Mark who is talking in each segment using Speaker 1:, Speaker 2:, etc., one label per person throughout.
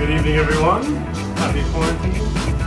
Speaker 1: Good evening, everyone. Happy quarantine.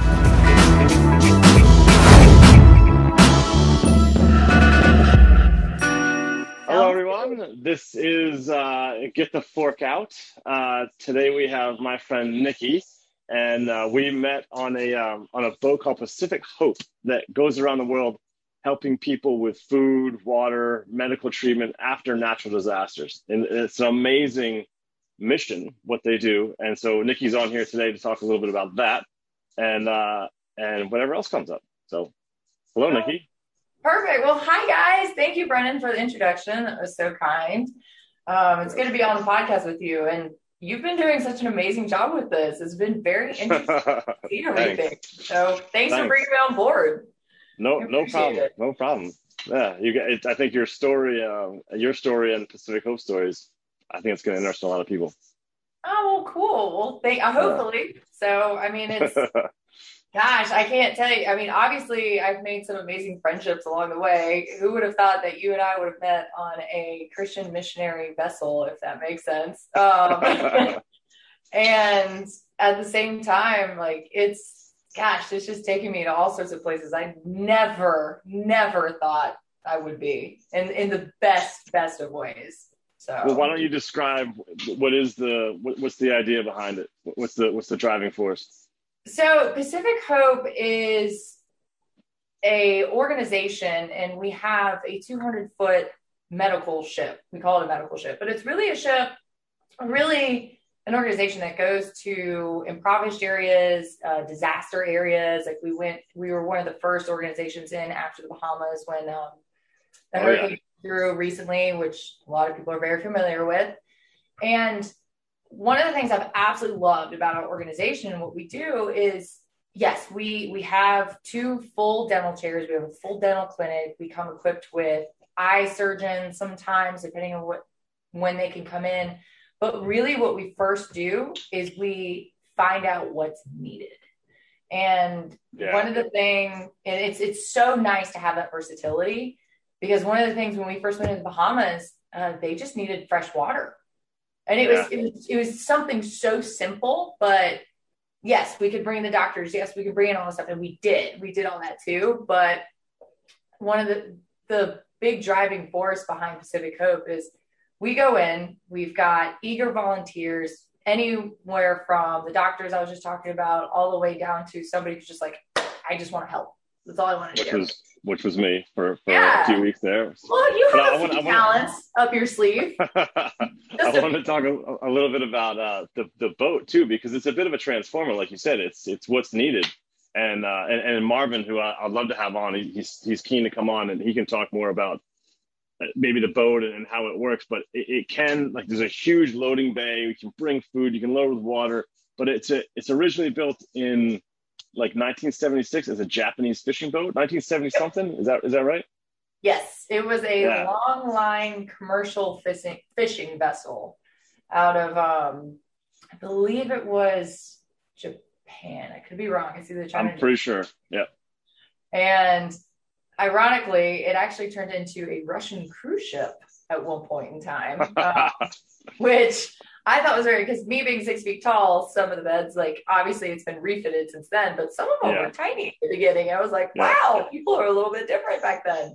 Speaker 2: Hello, everyone. This is Get the Fork Out. Today we have my friend Nikki, and we met on a boat called Pacific Hope that goes around the world helping people with food, water, medical treatment after natural disasters. And it's an amazing mission, what they do. And so Nikki's on here today to talk a little bit about that and whatever else comes up. So hello, Nikki.
Speaker 3: Perfect. Well, hi, guys. Thank you, Brennan, for the introduction. That was so kind. It's good to be on the podcast with you. And you've been doing such an amazing job with this. It's been very interesting to see everything. So thanks for bringing me on board.
Speaker 2: No problem. No problem. Yeah, I think your story and Pacific Hope stories, I think it's going to interest a lot of people.
Speaker 3: Oh, well, cool. Well, hopefully. So, I mean, it's, gosh, I can't tell you. I mean, obviously, I've made some amazing friendships along the way. Who would have thought that you and I would have met on a Christian missionary vessel, if that makes sense? And at the same time, like, it's just taking me to all sorts of places I never thought I would be in the best of ways. So,
Speaker 2: well, why don't you describe what's the idea behind it? What's the driving force?
Speaker 3: So Pacific Hope is a organization, and we have a 200-foot medical ship. We call it a medical ship, but it's really a ship, really an organization that goes to impoverished areas, disaster areas. Like we were one of the first organizations in after the Bahamas when the hurricane through recently, which a lot of people are very familiar with. And one of the things I've absolutely loved about our organization and what we do is, yes, we have 2 full dental chairs. We have a full dental clinic. We come equipped with eye surgeons sometimes, depending on when they can come in. But really what we first do is we find out what's needed. And one of the things, and it's so nice to have that versatility, because one of the things when we first went to the Bahamas, they just needed fresh water. And it was something so simple, but yes, we could bring in the doctors. Yes, we could bring in all the stuff. And we did all that too. But one of the big driving force behind Pacific Hope is we go in, we've got eager volunteers anywhere from the doctors I was just talking about all the way down to somebody who's just like, I just want to help. That's all I want to do.
Speaker 2: Which was me for a few weeks there.
Speaker 3: Well, you have a few talents up your sleeve.
Speaker 2: I want to talk a little bit about the boat too, because it's a bit of a transformer, like you said. It's what's needed, and Marvin, who I'd love to have on, he's keen to come on, and he can talk more about maybe the boat and how it works. But it can, like, there's a huge loading bay. You can bring food, you can load with water, but it's originally built in like 1976 as a Japanese fishing boat. 1970 something, is that right?
Speaker 3: Yes, it was a long line commercial fishing vessel out of I believe it was Japan. I could be wrong. It's either China.
Speaker 2: I'm pretty sure. Yeah.
Speaker 3: And ironically, it actually turned into a Russian cruise ship at one point in time, which I thought was very, because me being 6 feet tall, some of the beds, like, obviously it's been refitted since then, but some of them were tiny at the beginning. I was like, wow, people are a little bit different back then.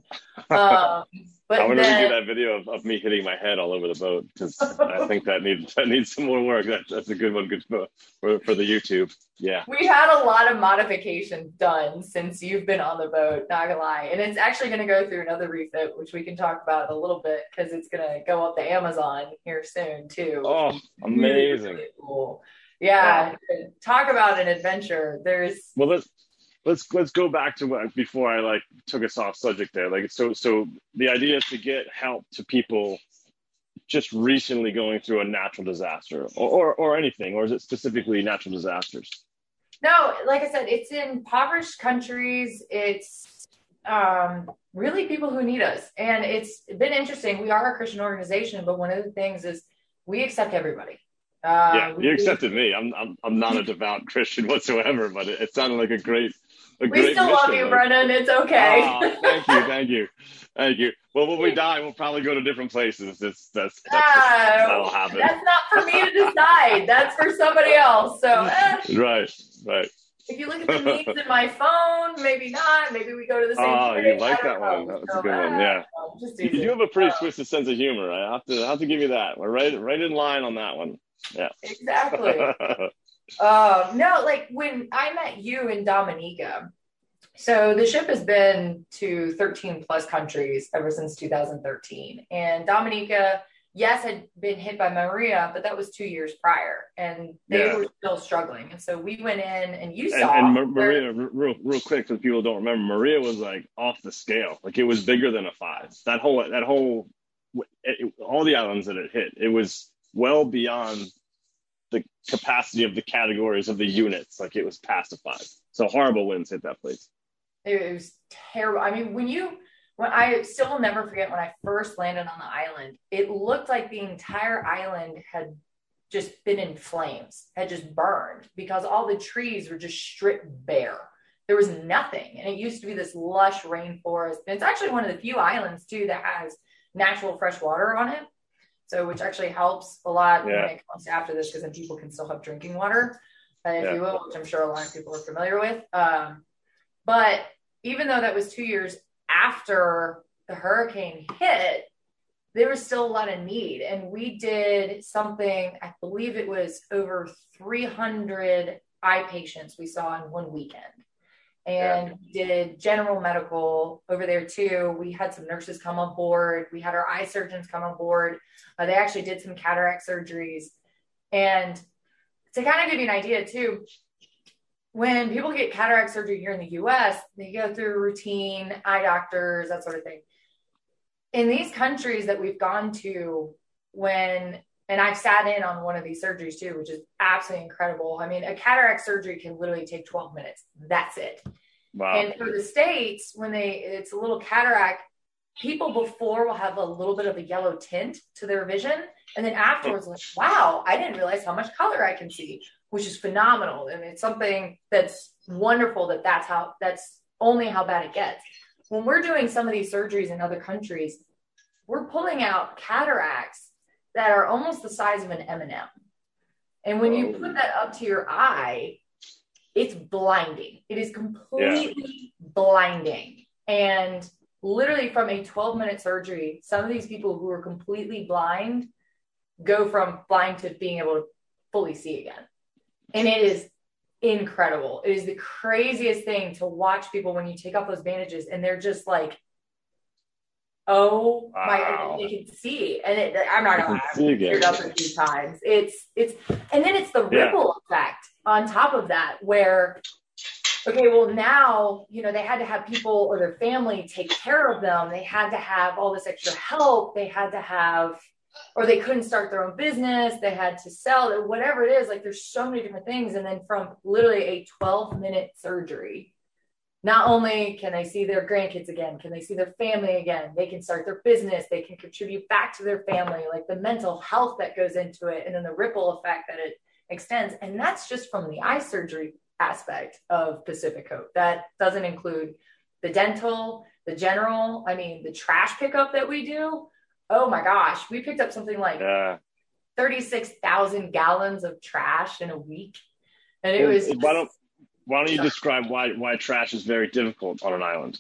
Speaker 3: But
Speaker 2: I want to do that video of me hitting my head all over the boat, because I think that needs some more work. That's a good one, good for the YouTube. Yeah.
Speaker 3: We've had a lot of modifications done since you've been on the boat, not gonna lie. And it's actually going to go through another refit, which we can talk about a little bit, because it's going to go up to Amazon here soon too.
Speaker 2: Oh, amazing.
Speaker 3: Really cool. Yeah. Wow. Talk about an adventure.
Speaker 2: Let's go back to before I took us off subject there. So the idea is to get help to people just recently going through a natural disaster or anything, or is it specifically natural disasters?
Speaker 3: No, like I said, it's in impoverished countries. It's really people who need us. And it's been interesting. We are a Christian organization, but one of the things is we accept everybody.
Speaker 2: You accepted me. I'm not a devout Christian whatsoever, but it sounded like a great
Speaker 3: we still love you, Brennan. It's okay.
Speaker 2: Thank you. Well, when we die, we'll probably go to different places. That'll happen.
Speaker 3: That's not for me to decide. That's for somebody else. So,
Speaker 2: Right.
Speaker 3: if you look at the memes in my phone, maybe not. Maybe we go to the same place.
Speaker 2: Oh, you like that one? That's a good one. Yeah. You have a pretty twisted sense of humor. I have to give you that. We're right in line on that one. Yeah.
Speaker 3: Exactly. No, like when I met you in Dominica. So the ship has been to 13 plus countries ever since 2013. And Dominica, yes, had been hit by Maria, but that was 2 years prior. And they were still struggling. And so we went in and you saw.
Speaker 2: And Maria, real quick, because people don't remember, Maria was like off the scale. Like it was bigger than a 5. That whole, all the islands that it hit, it was well beyond the capacity of the categories of the units. Like it was past a 5. So horrible winds hit that place.
Speaker 3: It was terrible. I mean, when I still will never forget when I first landed on the island, it looked like the entire island had just been in flames, had just burned because all the trees were just stripped bare. There was nothing. And it used to be this lush rainforest. And it's actually one of the few islands too that has natural fresh water on it. So, which actually helps a lot when it comes to after this, because then people can still have drinking water, if you will, which I'm sure a lot of people are familiar with. But even though that was 2 years after the hurricane hit, there was still a lot of need. And we did something, I believe it was over 300 eye patients we saw in one weekend. And we did general medical over there too. We had some nurses come on board. We had our eye surgeons come on board. They actually did some cataract surgeries. And to kind of give you an idea too, when people get cataract surgery here in the US, they go through routine eye doctors, that sort of thing. In these countries that we've gone to, and I've sat in on one of these surgeries too, which is absolutely incredible. I mean, a cataract surgery can literally take 12 minutes. That's it.
Speaker 2: Wow.
Speaker 3: And for the States, when it's a little cataract, people before will have a little bit of a yellow tint to their vision. And then afterwards, like, wow, I didn't realize how much color I can see, which is phenomenal. And it's something that's wonderful that's only how bad it gets. When we're doing some of these surgeries in other countries, we're pulling out cataracts that are almost the size of an M&M. And when you put that up to your eye, it's blinding. It is completely blinding. And literally from a 12-minute surgery, some of these people who are completely blind go from blind to being able to fully see again. And it is incredible. It is the craziest thing to watch people when you take off those bandages and they're just like, oh my, they can see. And I'm not going to teared up a few times. And then it's the ripple effect on top of that, where, okay, well now, they had to have people or their family take care of them. They had to have all this extra help. They had to have, or they couldn't start their own business. They had to sell it, whatever it is. Like there's so many different things. And then from literally a 12-minute surgery, not only can they see their grandkids again, can they see their family again, they can start their business, they can contribute back to their family, like the mental health that goes into it, and then the ripple effect that it extends. And that's just from the eye surgery aspect of Pacific Hope. That doesn't include the dental, the general, the trash pickup that we do. Oh my gosh, we picked up something like 36,000 gallons of trash in a week. And it was
Speaker 2: why don't you describe why trash is very difficult on an island?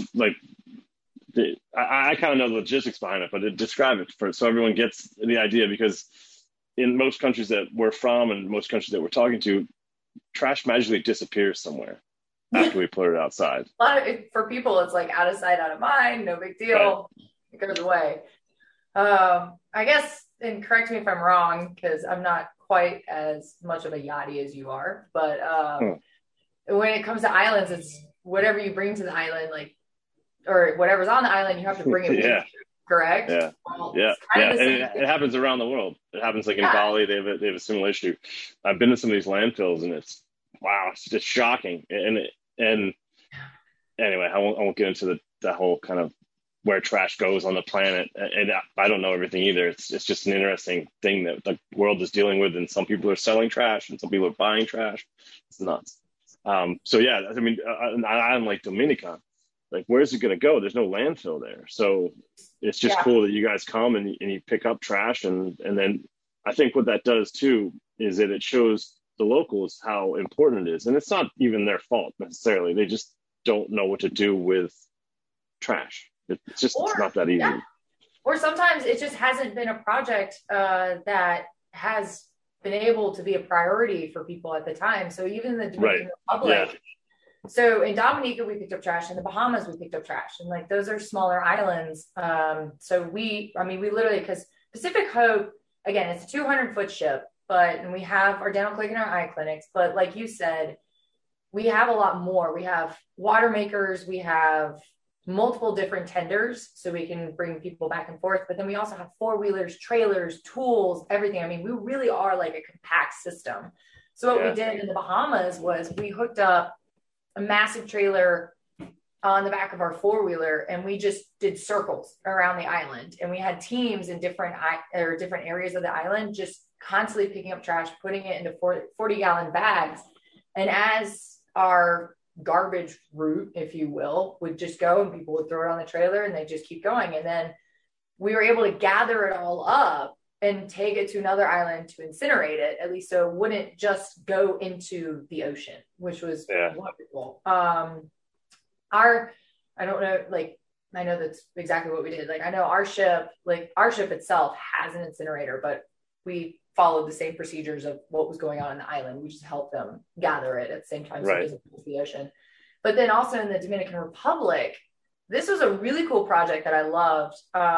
Speaker 2: I kind of know the logistics behind it, but describe it so everyone gets the idea, because in most countries that we're from and most countries that we're talking to, trash magically disappears somewhere after we put it outside.
Speaker 3: For people, it's like out of sight, out of mind, no big deal. Right. It goes away. I guess, and correct me if I'm wrong, because I'm not quite as much of a yachty as you are, but when it comes to islands, it's whatever you bring to the island, or whatever's on the island, you have to bring it with you, correct?
Speaker 2: Yeah.
Speaker 3: Well,
Speaker 2: And it happens around the world. It happens in Bali, they have a similar issue. I've been to some of these landfills and it's just shocking. And anyway, I won't get into the whole kind of where trash goes on the planet. And I don't know everything either. It's just an interesting thing that the world is dealing with. And some people are selling trash and some people are buying trash. It's nuts. An island like Dominica, like, where's it going to go? There's no landfill there. So it's just cool that you guys come and you pick up trash. And then I think what that does too is that it shows the locals how important it is. And it's not even their fault necessarily. They just don't know what to do with trash. It's not that easy. Yeah.
Speaker 3: Or sometimes it just hasn't been a project that has been able to be a priority for people at the time. So even the Dominican Republic, so in Dominica, we picked up trash. In the Bahamas, we picked up trash. And like, those are smaller islands. So we literally, because Pacific Hope, again, it's a 200-foot ship, and we have our dental clinic and our eye clinics. But like you said, we have a lot more. We have water makers. We have multiple different tenders, so we can bring people back and forth. But then we also have 4-wheelers, trailers, tools, everything. I mean, we really are like a compact system. So what we did in the Bahamas was we hooked up a massive trailer on the back of our 4-wheeler, and we just did circles around the island. And we had teams in different areas of the island, just constantly picking up trash, putting it into 40-gallon bags. And as our garbage route, if you will, would just go, and people would throw it on the trailer and they just keep going. And then we were able to gather it all up and take it to another island to incinerate it, at least so it wouldn't just go into the ocean, which was wonderful. I don't know, like, I know that's exactly what we did. Like, I know our ship itself has an incinerator, but we followed the same procedures of what was going on in the island. We just helped them gather it at the same time so it doesn't go to the ocean. But then also in the Dominican Republic, this was a really cool project that I loved.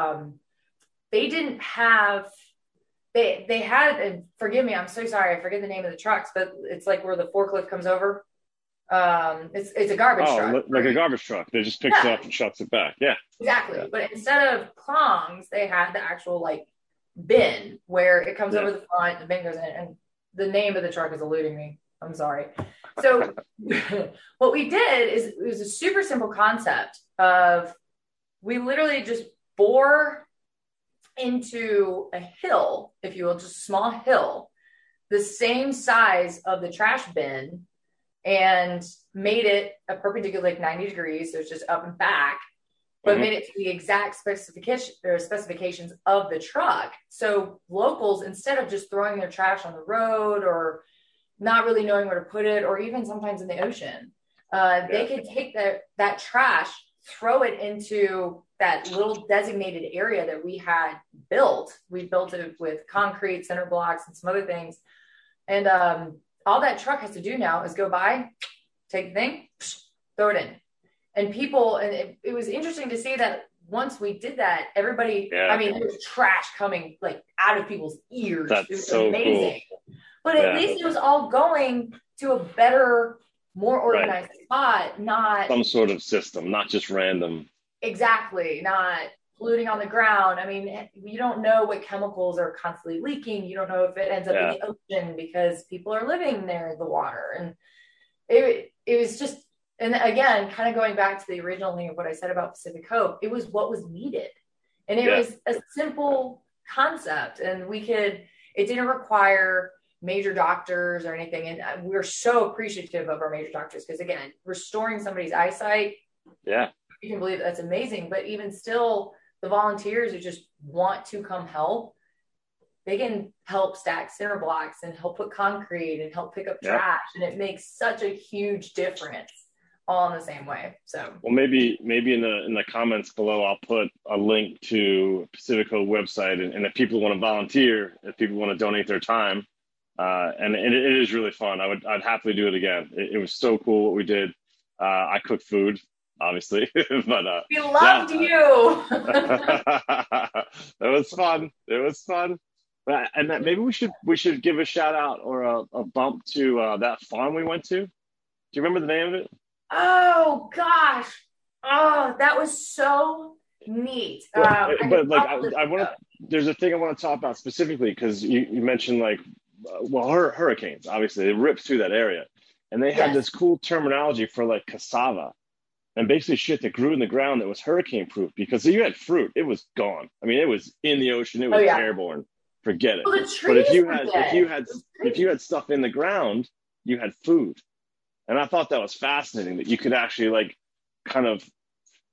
Speaker 3: They didn't have, they had, and forgive me, I'm so sorry, I forget the name of the trucks, but it's like where the forklift comes over. It's a garbage truck.
Speaker 2: Like a garbage truck. They just picks it up and shuts it back. Yeah.
Speaker 3: Exactly. Yeah. But instead of prongs, they had the actual like bin where it comes over the front, the bin goes in, and the name of the truck is eluding me. I'm sorry. So what we did is, it was a super simple concept of, we literally just bore into a hill, if you will, just a small hill, the same size of the trash bin, and made it a perpendicular, like 90 degrees. So it's just up and back, but made it to the exact specifications of the truck. So locals, instead of just throwing their trash on the road or not really knowing where to put it, or even sometimes in the ocean, they could take that trash, throw it into that little designated area that we had built. We built it with concrete, center blocks, and some other things. And all that truck has to do now is go by, take the thing, throw it in. And people, and it was interesting to see that once we did that, everybody, I mean, there was trash coming like out of people's ears.
Speaker 2: That's
Speaker 3: it was
Speaker 2: so
Speaker 3: amazing.
Speaker 2: Cool.
Speaker 3: But at least it was all going to a better, more organized spot, not
Speaker 2: some sort of system, not just random.
Speaker 3: Exactly. Not polluting on the ground. I mean, you don't know what chemicals are constantly leaking. You don't know if it ends up in the ocean because people are living near the water. And it was just, and again, kind of going back to the original thing of what I said about Pacific Hope, it was what was needed. And it was a simple concept, and it didn't require major doctors or anything. And we're so appreciative of our major doctors, because again, restoring somebody's eyesight, you can believe that's amazing. But even still, the volunteers who just want to come help, they can help stack center blocks and help put concrete and help pick up trash. And it makes such a huge difference, all in the same way. So,
Speaker 2: well, maybe in the comments below, I'll put a link to Pacific Hope website, and if people want to volunteer, if people want to donate their time, and it is really fun. I'd happily do it again. It was so cool what we did. I cooked food, obviously, but
Speaker 3: we loved you.
Speaker 2: It was fun. And that maybe we should give a shout out or a bump to that farm we went to. Do you remember the name of it?
Speaker 3: Oh gosh! Oh, that was so neat.
Speaker 2: I want to. There's a thing I want to talk about specifically, because you mentioned like, hurricanes. Obviously, it rips through that area, and they had this cool terminology for like cassava, and basically shit that grew in the ground that was hurricane proof. Because you had fruit, it was gone. I mean, it was in the ocean. It was airborne. Forget it.
Speaker 3: Well,
Speaker 2: but if you had stuff in the ground, you had food. And I thought that was fascinating, that you could actually like kind of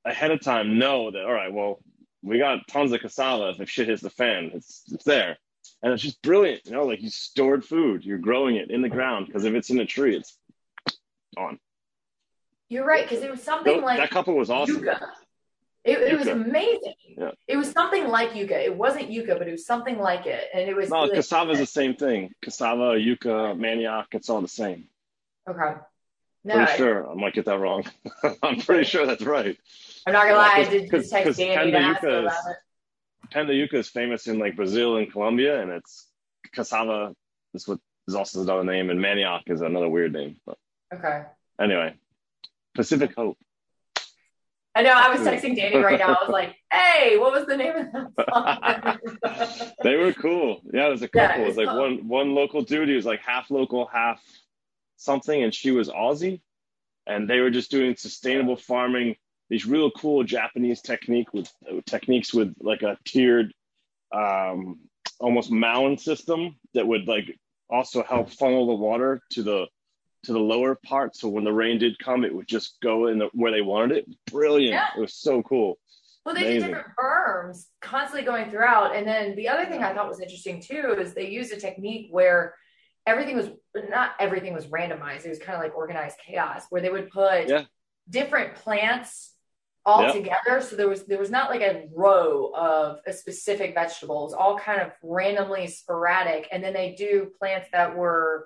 Speaker 2: ahead of time know that, all right, well, we got tons of cassava. If shit hits the fan, it's there. And it's just brilliant. Like you stored food, you're growing it in the ground, because if it's in a tree, it's on.
Speaker 3: You're right, because it was something like
Speaker 2: that couple was awesome.
Speaker 3: Yucca. It was amazing.
Speaker 2: Yeah.
Speaker 3: It was something like yucca. It wasn't yucca, but it was something like it. And it was
Speaker 2: cassava is the same thing. Cassava, yucca, manioc, it's all the same.
Speaker 3: Okay. No,
Speaker 2: pretty sure. I might get that wrong. I'm pretty sure that's right.
Speaker 3: I'm not gonna lie, I did just text Danny to ask her about it.
Speaker 2: Pan de yucca is famous in like Brazil and Colombia, and it's cassava is what is also another name, and manioc is another weird name. But
Speaker 3: okay.
Speaker 2: Anyway, Pacific Hope.
Speaker 3: I know. I was texting Danny right now. I was like, "Hey, what was the name of that song?"
Speaker 2: They were cool. Yeah, it was a couple.
Speaker 3: Yeah,
Speaker 2: it was like
Speaker 3: cool.
Speaker 2: one local dude. He was like half local, half something, and she was Aussie. And they were just doing sustainable farming. These real cool Japanese techniques with like a tiered, almost mound system that would like also help funnel the water to the lower part. So when the rain did come, it would just go in where they wanted it. Brilliant. Yeah. It was so cool.
Speaker 3: Well, they did different berms constantly going throughout. And then the other thing I thought was interesting too, is they used a technique where not everything was randomized. It was kind of like organized chaos, where they would put different plants all together. So there was not like a row of a specific vegetable. It was all kind of randomly sporadic. And then they do plants that were,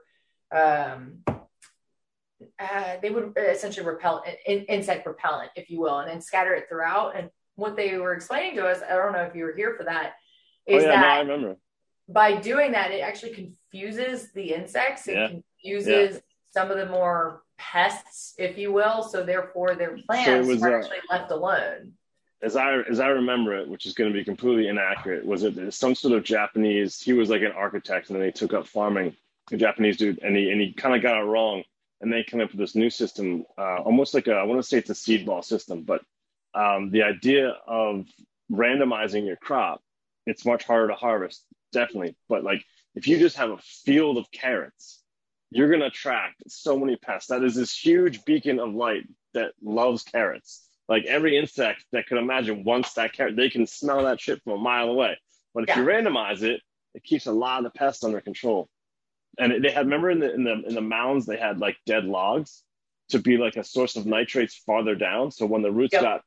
Speaker 3: they would essentially repel insect repellent, if you will, and then scatter it throughout. And what they were explaining to us, I don't know if you were here for that, is that
Speaker 2: I remember.
Speaker 3: By doing that, it actually confuses the insects. It confuses some of the more pests, if you will. So therefore, their plants are actually left alone.
Speaker 2: As I remember it, which is going to be completely inaccurate, was it some sort of Japanese? He was like an architect, and then he took up farming. A Japanese dude, and he kind of got it wrong. And they came up with this new system, almost like I want to say it's a seed ball system, but the idea of randomizing your crop, it's much harder to harvest, definitely. But like if you just have a field of carrots, you're going to attract so many pests. That is this huge beacon of light that loves carrots. Like every insect that could imagine wants that carrot, they can smell that shit from a mile away. But if you randomize it, it keeps a lot of the pests under control. And they had, remember in the mounds, they had like dead logs to be like a source of nitrates farther down. So when the roots it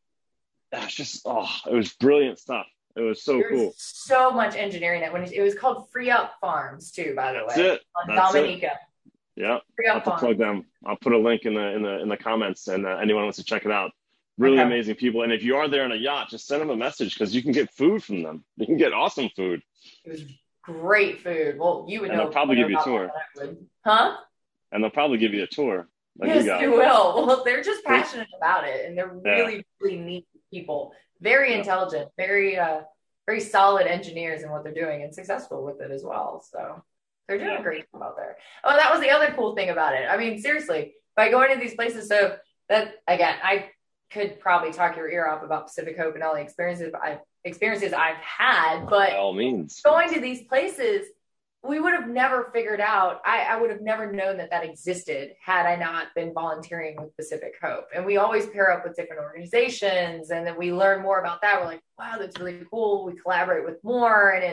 Speaker 2: was brilliant stuff. It was so cool.
Speaker 3: So much engineering that when it was called Free Up Farms too, by the way.
Speaker 2: That's it.
Speaker 3: On Dominica.
Speaker 2: Yeah. I'll have to plug them. I'll put a link in the comments, and anyone wants to check it out. Really amazing people. And if you are there on a yacht, just send them a message, because you can get food from them. You can get awesome food.
Speaker 3: It was great food. Well, you would know.
Speaker 2: They'll probably give you a tour.
Speaker 3: Huh?
Speaker 2: And they'll probably give you a tour.
Speaker 3: Yes, they will. Well, they're just passionate about it, and they're really, really neat people. Very intelligent, very solid engineers in what they're doing, and successful with it as well. So they're doing a great job out there. Oh, that was the other cool thing about it. I mean, seriously, by going to these places, so that, again, I could probably talk your ear off about Pacific Hope and all the experiences I've had, but
Speaker 2: by all means,
Speaker 3: going to these places, we would have never figured out. I would have never known that existed had I not been volunteering with Pacific Hope. And we always pair up with different organizations, and then we learn more about that. We're like, wow, that's really cool. We collaborate with more, and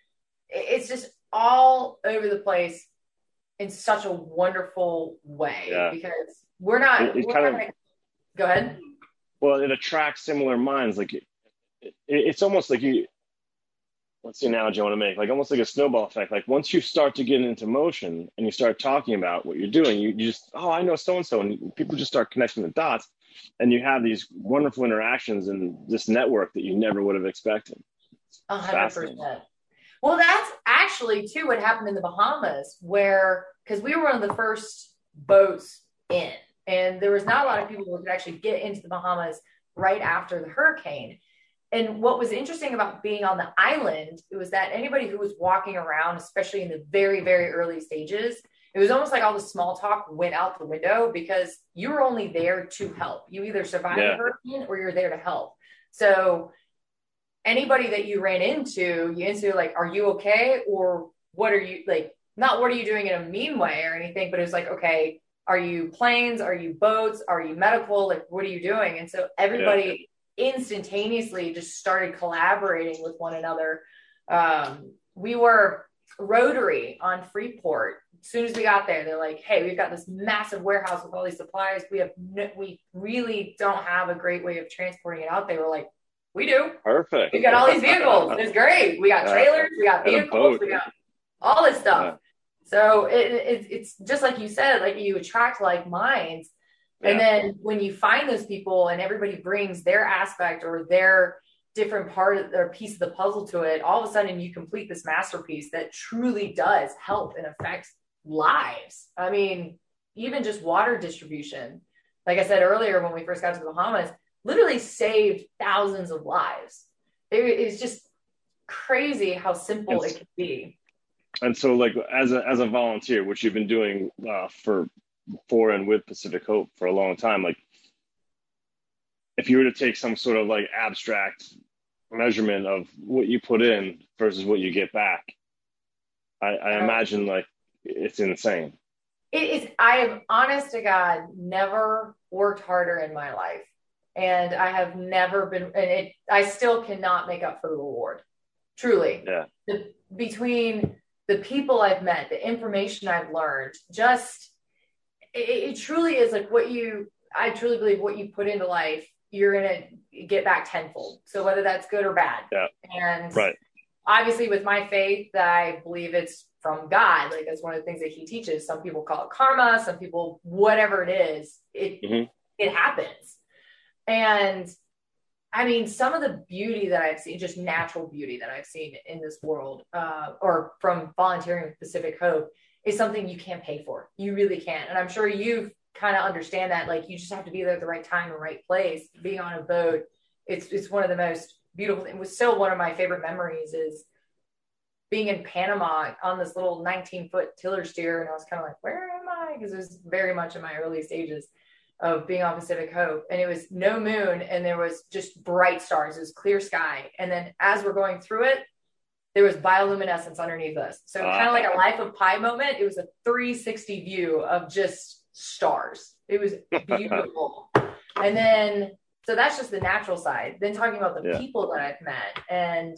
Speaker 3: it's just all over the place in such a wonderful way, because we're not gonna, go ahead.
Speaker 2: Well, it attracts similar minds. Like it's almost like what's the analogy I want to make? Like almost like a snowball effect. Like once you start to get into motion and you start talking about what you're doing, you just, I know so-and-so, and people just start connecting the dots, and you have these wonderful interactions and this network that you never would have expected.
Speaker 3: 100%. Well, that's actually too what happened in the Bahamas, because we were one of the first boats in, and there was not a lot of people who could actually get into the Bahamas right after the hurricane. And what was interesting about being on the island, it was that anybody who was walking around, especially in the very, very early stages, it was almost like all the small talk went out the window, because you were only there to help. You either survived the hurricane or you're there to help. So anybody that you ran into, you instantly like, are you okay? Or what are you, like, not what are you doing in a mean way or anything, but it was like, okay, are you planes? Are you boats? Are you medical? Like, what are you doing? And so everybody instantaneously just started collaborating with one another. We were Rotary on Freeport. As soon as we got there, they're like, hey, we've got this massive warehouse with all these supplies. We really don't have a great way of transporting it out. They were like, we do.
Speaker 2: Perfect.
Speaker 3: We got all these vehicles. It's great. We got trailers. We got vehicles. We got all this stuff. Yeah. So it's just like you said, like you attract like minds. Yeah. And then when you find those people and everybody brings their aspect or their different part of their piece of the puzzle to it, all of a sudden you complete this masterpiece that truly does help and affect lives. I mean, even just water distribution, like I said earlier, when we first got to the Bahamas, literally saved thousands of lives. It's just crazy how simple it can be.
Speaker 2: And so, like, as a volunteer, which you've been doing for and with Pacific Hope for a long time, like, if you were to take some sort of like abstract measurement of what you put in versus what you get back, I imagine like it's insane.
Speaker 3: It is. I have, honest to God, never worked harder in my life. And I have never been, and I still cannot make up for the reward. Truly.
Speaker 2: Yeah.
Speaker 3: Between the people I've met, the information I've learned, just, it truly is like I truly believe what you put into life, you're going to get back tenfold. So whether that's good or bad.
Speaker 2: Yeah.
Speaker 3: And
Speaker 2: right.
Speaker 3: Obviously with my faith, I believe it's from God. Like that's one of the things that he teaches. Some people call it karma. Some people, whatever it is, it happens. And I mean, some of the beauty that I've seen, just natural beauty that I've seen in this world, or from volunteering with Pacific Hope, is something you can't pay for. You really can't. And I'm sure you kind of understand that. Like, you just have to be there at the right time and right place. Being on a boat, it's one of the most beautiful. It was still one of my favorite memories is being in Panama on this little 19-foot tiller steer. And I was kind of like, where am I? Because it was very much in my early stages of being on Pacific Hope, and it was no moon and there was just bright stars. It was clear sky. And then as we're going through it, there was bioluminescence underneath us. So kind of like a Life of Pi moment. It was a 360 view of just stars. It was beautiful. And then, so that's just the natural side. Then talking about the people that I've met and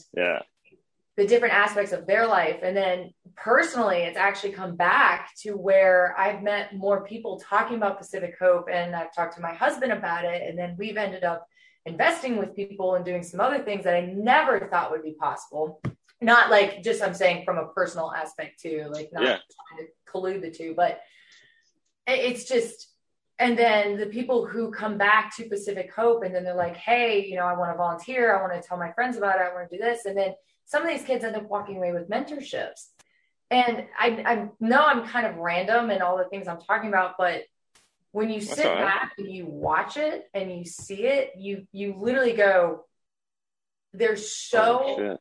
Speaker 3: the different aspects of their life. And then personally, it's actually come back to where I've met more people talking about Pacific Hope, and I've talked to my husband about it. And then we've ended up investing with people and doing some other things that I never thought would be possible. Not like just, I'm saying from a personal aspect too, like not trying to collude the two, but it's just, and then the people who come back to Pacific Hope and then they're like, hey, you know, I want to volunteer. I want to tell my friends about it. I want to do this. And then some of these kids end up walking away with mentorships. And I know I'm kind of random in all the things I'm talking about, but when you sit back and you watch it and you see it, you literally go, there's so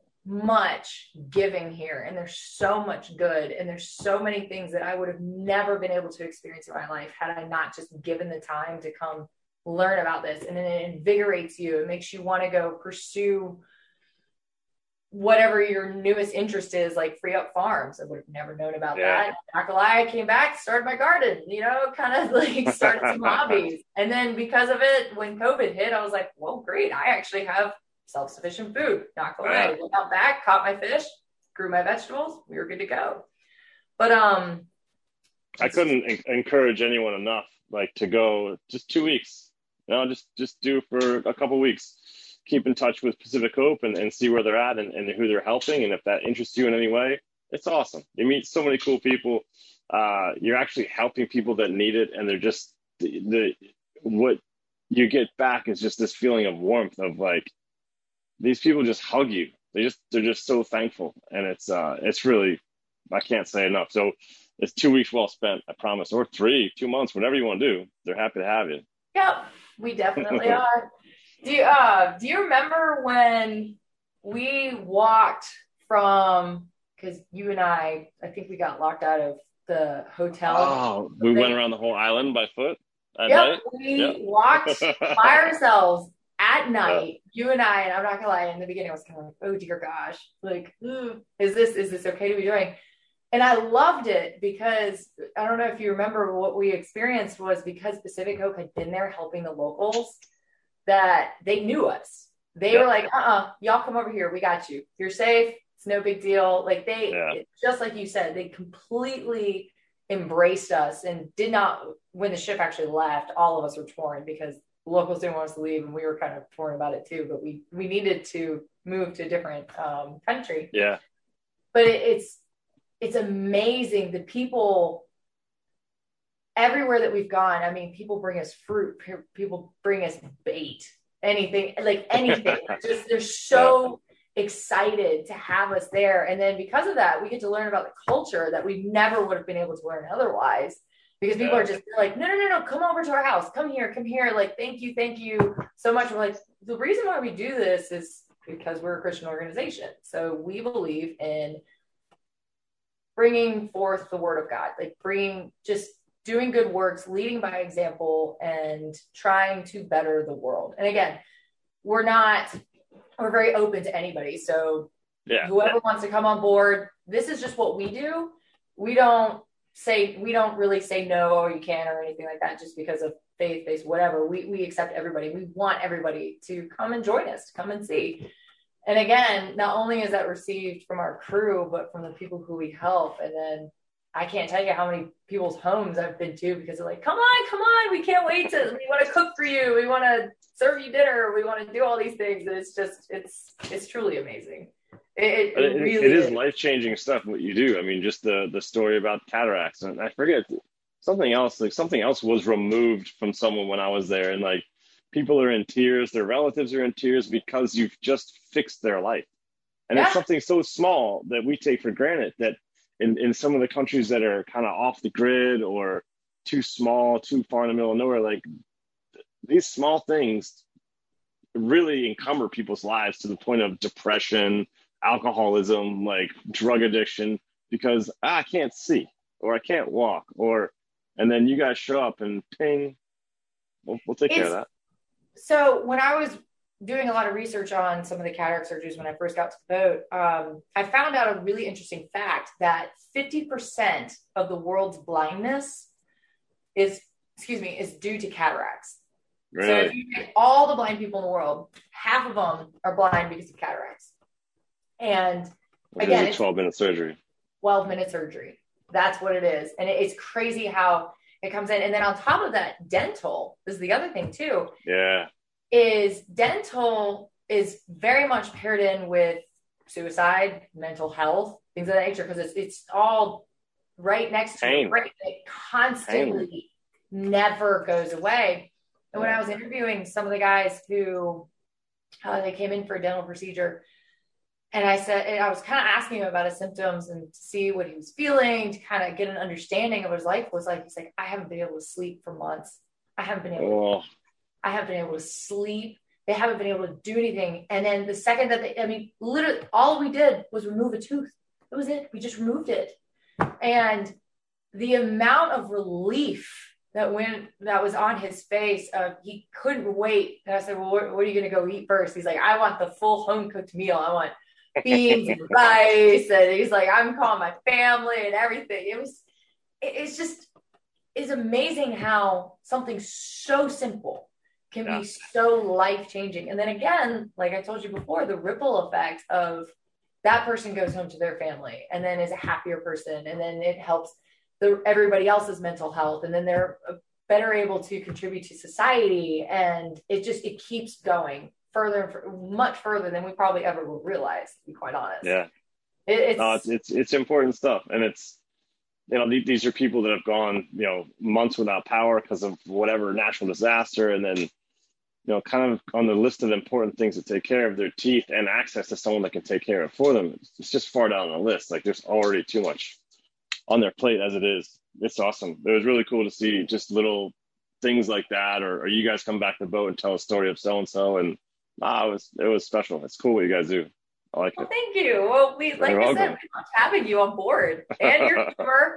Speaker 3: much giving here, and there's so much good, and there's so many things that I would have never been able to experience in my life had I not just given the time to come learn about this. And then it invigorates you. It makes you want to go pursue whatever your newest interest is, like Free Up Farms. I would have never known about that. Not gonna lie, I came back, started my garden, you know, kind of like started some hobbies. And then because of it, when COVID hit, I was like, well, great. I actually have self-sufficient food. Not gonna lie. Went out back, caught my fish, grew my vegetables. We were good to go. But
Speaker 2: I couldn't encourage anyone enough, like, to go just 2 weeks. You know, just do for a couple weeks. Keep in touch with Pacific Hope and see where they're at and who they're helping. And if that interests you in any way, it's awesome. You meet so many cool people. You're actually helping people that need it. And they're just, what you get back is just this feeling of warmth of like, these people just hug you. They're just so thankful. And it's really, I can't say enough. So it's 2 weeks well spent, I promise, or 2 months, whatever you want to do. They're happy to have you.
Speaker 3: Yep, we definitely are. Do you remember when we walked from, because you and I think we got locked out of the hotel.
Speaker 2: Oh, we went around the whole island by foot at
Speaker 3: night?
Speaker 2: night?
Speaker 3: We walked by ourselves at night, you and I, and I'm not gonna lie, in the beginning I was kind of like, oh dear gosh, like, is this okay to be doing? And I loved it because I don't know if you remember what we experienced was because Pacific Hope had been there helping the locals. that they knew us. They were like, y'all come over here. We got you. You're safe. It's no big deal. Like just like you said, they completely embraced us and did not, when the ship actually left, all of us were torn because the locals didn't want us to leave. And we were kind of torn about it too, but we needed to move to a different country.
Speaker 2: Yeah.
Speaker 3: But it's amazing. The people everywhere that we've gone, I mean, people bring us fruit, people bring us bait, anything. Just they're so excited to have us there. And then because of that, we get to learn about the culture that we never would have been able to learn otherwise. Because people are just like, no, come over to our house. Come here. Like, thank you so much. We're like, the reason why we do this is because we're a Christian organization. So we believe in bringing forth the word of God, like just doing good works, leading by example, and trying to better the world. And again, we're very open to anybody. So whoever wants to come on board, this is just what we do. We don't really say no, or you can, or anything like that, just because of faith-based, whatever. We accept everybody. We want everybody to come and join us, to come and see. And again, not only is that received from our crew, but from the people who we help. And then I can't tell you how many people's homes I've been to because they're like, come on, we can't wait we want to cook for you. We want to serve you dinner. We want to do all these things. And it's just, it's truly amazing. It really
Speaker 2: is life-changing stuff, what you do. I mean, just the story about cataracts, and I forget something else was removed from someone when I was there. And like, people are in tears, their relatives are in tears because you've just fixed their life. And it's something so small that we take for granted that in some of the countries that are kind of off the grid or too small, too far in the middle of nowhere, like these small things really encumber people's lives to the point of depression, alcoholism, like drug addiction, because I can't see or I can't walk, and then you guys show up and ping, we'll take care of that.
Speaker 3: So when I was doing a lot of research on some of the cataract surgeries when I first got to the boat, I found out a really interesting fact that 50% of the world's blindness is due to cataracts.
Speaker 2: Really?
Speaker 3: So if you take all the blind people in the world, half of them are blind because of cataracts. And again,
Speaker 2: it's 12-minute surgery.
Speaker 3: 12-minute surgery. That's what it is. And it's crazy how it comes in. And then on top of that, dental is the other thing too.
Speaker 2: Yeah.
Speaker 3: Is dental is very much paired in with suicide, mental health, things of that nature, because it's all right next to it. Right? It constantly never goes away. And when I was interviewing some of the guys who they came in for a dental procedure, and I was kind of asking him about his symptoms and to see what he was feeling, to kind of get an understanding of what his life was like. He's like, I haven't been able to sleep for months. I haven't been able to sleep. They haven't been able to do anything. And then the second that literally all we did was remove a tooth. That was it. We just removed it. And the amount of relief that was on his face, he couldn't wait. And I said, well, what are you going to go eat first? He's like, I want the full home cooked meal. I want beans and rice. And he's like, I'm calling my family and everything. It's amazing how something so simple can be so life-changing. And then again, like I told you before, the ripple effect of that person goes home to their family and then is a happier person. And then it helps everybody else's mental health. And then they're better able to contribute to society. And it keeps going further and much further than we probably ever will realize, to be quite honest.
Speaker 2: Yeah. It's important stuff. And it's, these are people that have gone, months without power because of whatever natural disaster. And then, kind of on the list of important things to take care of, their teeth and access to someone that can take care of it for them. It's just far down the list. Like there's already too much on their plate as it is. It's awesome. It was really cool to see just little things like that, or you guys come back to the boat and tell a story of so-and-so. And it was special. It's cool what you guys do. I like it.
Speaker 3: Thank you. Well, we love having you on board, and your humor.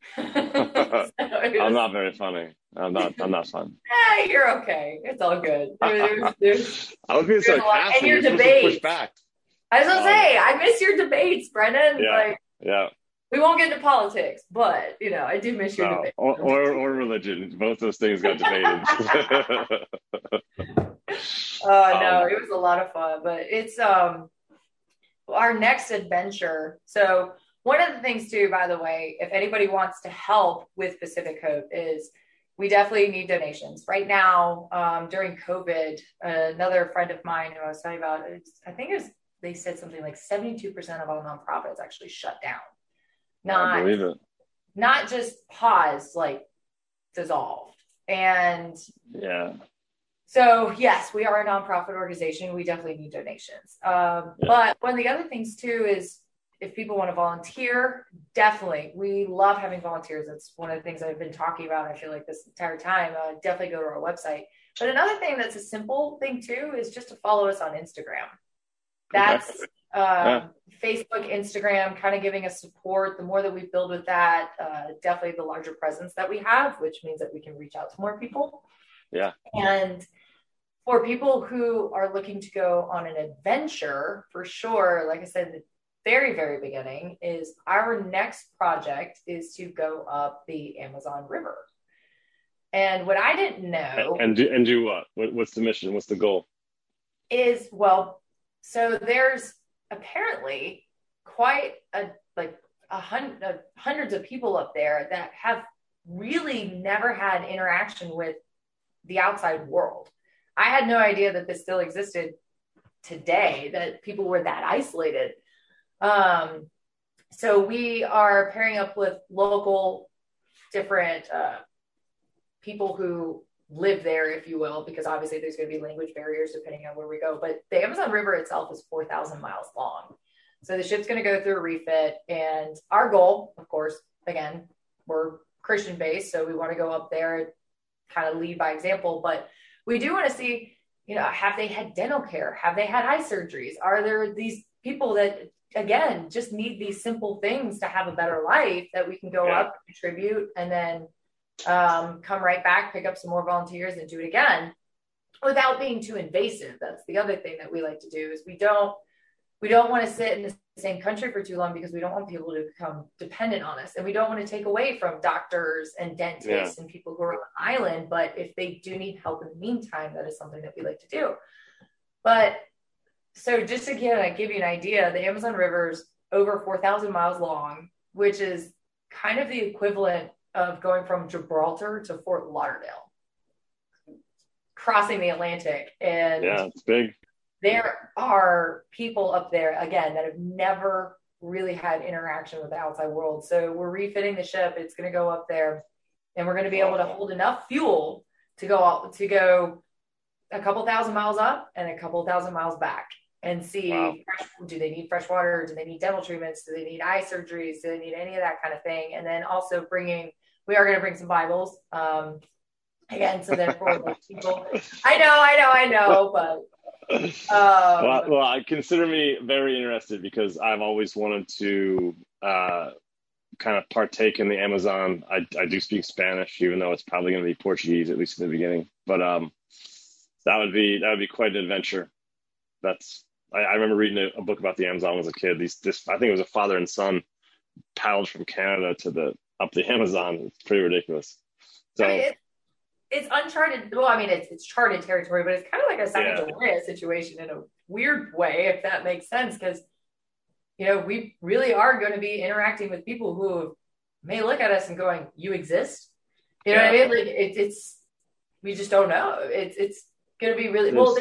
Speaker 2: I'm not very funny. I'm not fun.
Speaker 3: You're okay. It's all good.
Speaker 2: I was being sarcastic.
Speaker 3: And your debates.
Speaker 2: Push back.
Speaker 3: I was gonna say, I miss your debates, Brendan.
Speaker 2: Yeah.
Speaker 3: We won't get into politics, but I do miss your debates.
Speaker 2: Or religion. Both those things got debated.
Speaker 3: No, it was a lot of fun, but it's our next adventure. So one of the things too, by the way, if anybody wants to help with Pacific Hope, is we definitely need donations right now. During COVID, another friend of mine who I was talking about, I think they said something like 72% of all nonprofits actually shut down.
Speaker 2: I believe it.
Speaker 3: Not just paused, like dissolved. And
Speaker 2: yeah.
Speaker 3: So yes, we are a nonprofit organization. We definitely need donations. But one of the other things too is if people want to volunteer, definitely. We love having volunteers. That's one of the things I've been talking about. I feel like this entire time, definitely go to our website. But another thing that's a simple thing too is just to follow us on Instagram. That's Facebook, Instagram, kind of giving us support. The more that we build with that, definitely the larger presence that we have, which means that we can reach out to more people.
Speaker 2: Yeah.
Speaker 3: And for people who are looking to go on an adventure, for sure, like I said, the very, very beginning is our next project is to go up the Amazon River. And what I didn't know.
Speaker 2: And do what? What's the mission? What's the goal?
Speaker 3: So there's apparently quite hundreds of people up there that have really never had interaction with the outside world. I had no idea that this still existed today, that people were that isolated. So we are pairing up with local different people who live there, if you will, because obviously there's going to be language barriers depending on where we go. But the Amazon River itself is 4,000 miles long. So the ship's going to go through a refit. And our goal, of course, again, we're Christian based. So we want to go up there, kind of lead by example. But we do want to see, have they had dental care? Have they had eye surgeries? Are there these people that, again, just need these simple things to have a better life that we can go up, contribute, and then come right back, pick up some more volunteers and do it again without being too invasive. That's the other thing that we like to do is we don't want to sit in the same country for too long because we don't want people to become dependent on us. And we don't want to take away from doctors and dentists and people who are on the island. But if they do need help in the meantime, that is something that we like to do. But so just to give you an idea, the Amazon River is over 4,000 miles long, which is kind of the equivalent of going from Gibraltar to Fort Lauderdale, crossing the Atlantic. And
Speaker 2: it's big.
Speaker 3: There are people up there, again, that have never really had interaction with the outside world. So we're refitting the ship. It's going to go up there and we're going to be able to hold enough fuel to go a couple thousand miles up and a couple thousand miles back and see, do they need fresh water? Do they need dental treatments? Do they need eye surgeries? Do they need any of that kind of thing? And then also we are going to bring some Bibles. Again, so therefore those people, I know, but.
Speaker 2: Well, consider me very interested because I've always wanted to kind of partake in the Amazon. I do speak Spanish, even though it's probably going to be Portuguese, at least in the beginning. But that would be quite an adventure. I remember reading a book about the Amazon as a kid. I think it was a father and son paddled from Canada up the Amazon. It's pretty ridiculous. So.
Speaker 3: It's uncharted. Well, I mean, it's charted territory, but it's kind of like a San Andreas situation in a weird way, if that makes sense. Because, we really are going to be interacting with people who may look at us and going, "You exist." You know what I mean? Like it's we just don't know. It's going to be really well.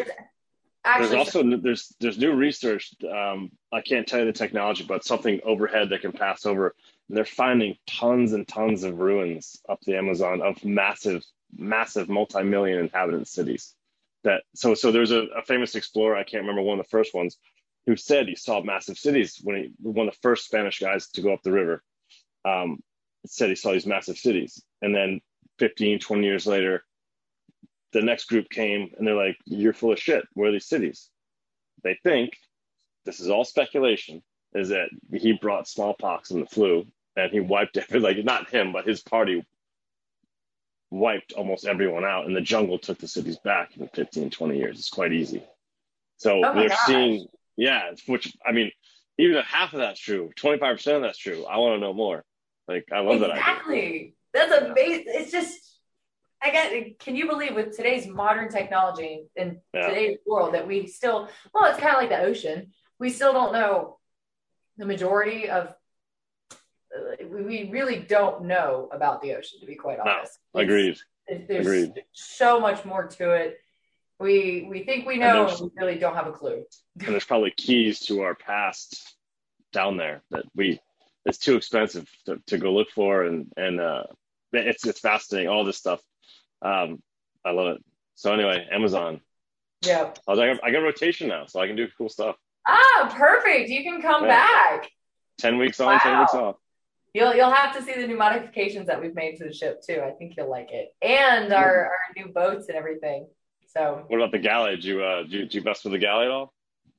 Speaker 2: There's new research. I can't tell you the technology, but something overhead that can pass over. And they're finding tons and tons of ruins up the Amazon of massive multi-million inhabitant cities. So there's a famous explorer, I can't remember, one of the first ones, who said he saw massive cities when one of the first Spanish guys to go up the river. Said he saw these massive cities, and then 15, 20 years later, the next group came and they're like, "You're full of shit. Where are these cities?" They think, this is all speculation, is that he brought smallpox and the flu, and he wiped not him, but his party wiped almost everyone out, and the jungle took the cities back in 15, 20 years. It's quite easy. So they're seeing, which, I mean, even if half of that's true, 25% of that's true, I want to know more. Like, I love that idea.
Speaker 3: Exactly. That's amazing. It's just, can you believe with today's modern technology in today's world that we still, well, it's kind of like the ocean. We still don't know the majority of, we really don't know about the ocean, to be quite honest.
Speaker 2: No, agreed.
Speaker 3: There's so much more to it. We think we know, and we really don't have a clue.
Speaker 2: And there's probably keys to our past down there that it's too expensive to go look for, and it's fascinating, all this stuff. I love it. So anyway, Amazon.
Speaker 3: Yeah.
Speaker 2: I got rotation now, so I can do cool stuff.
Speaker 3: Perfect. You can come back.
Speaker 2: 10 weeks on, 10 weeks off.
Speaker 3: You'll have to see the new modifications that we've made to the ship too. I think you'll like it, and our new boats and everything. So. What
Speaker 2: about the galley? Do you mess with the galley at all?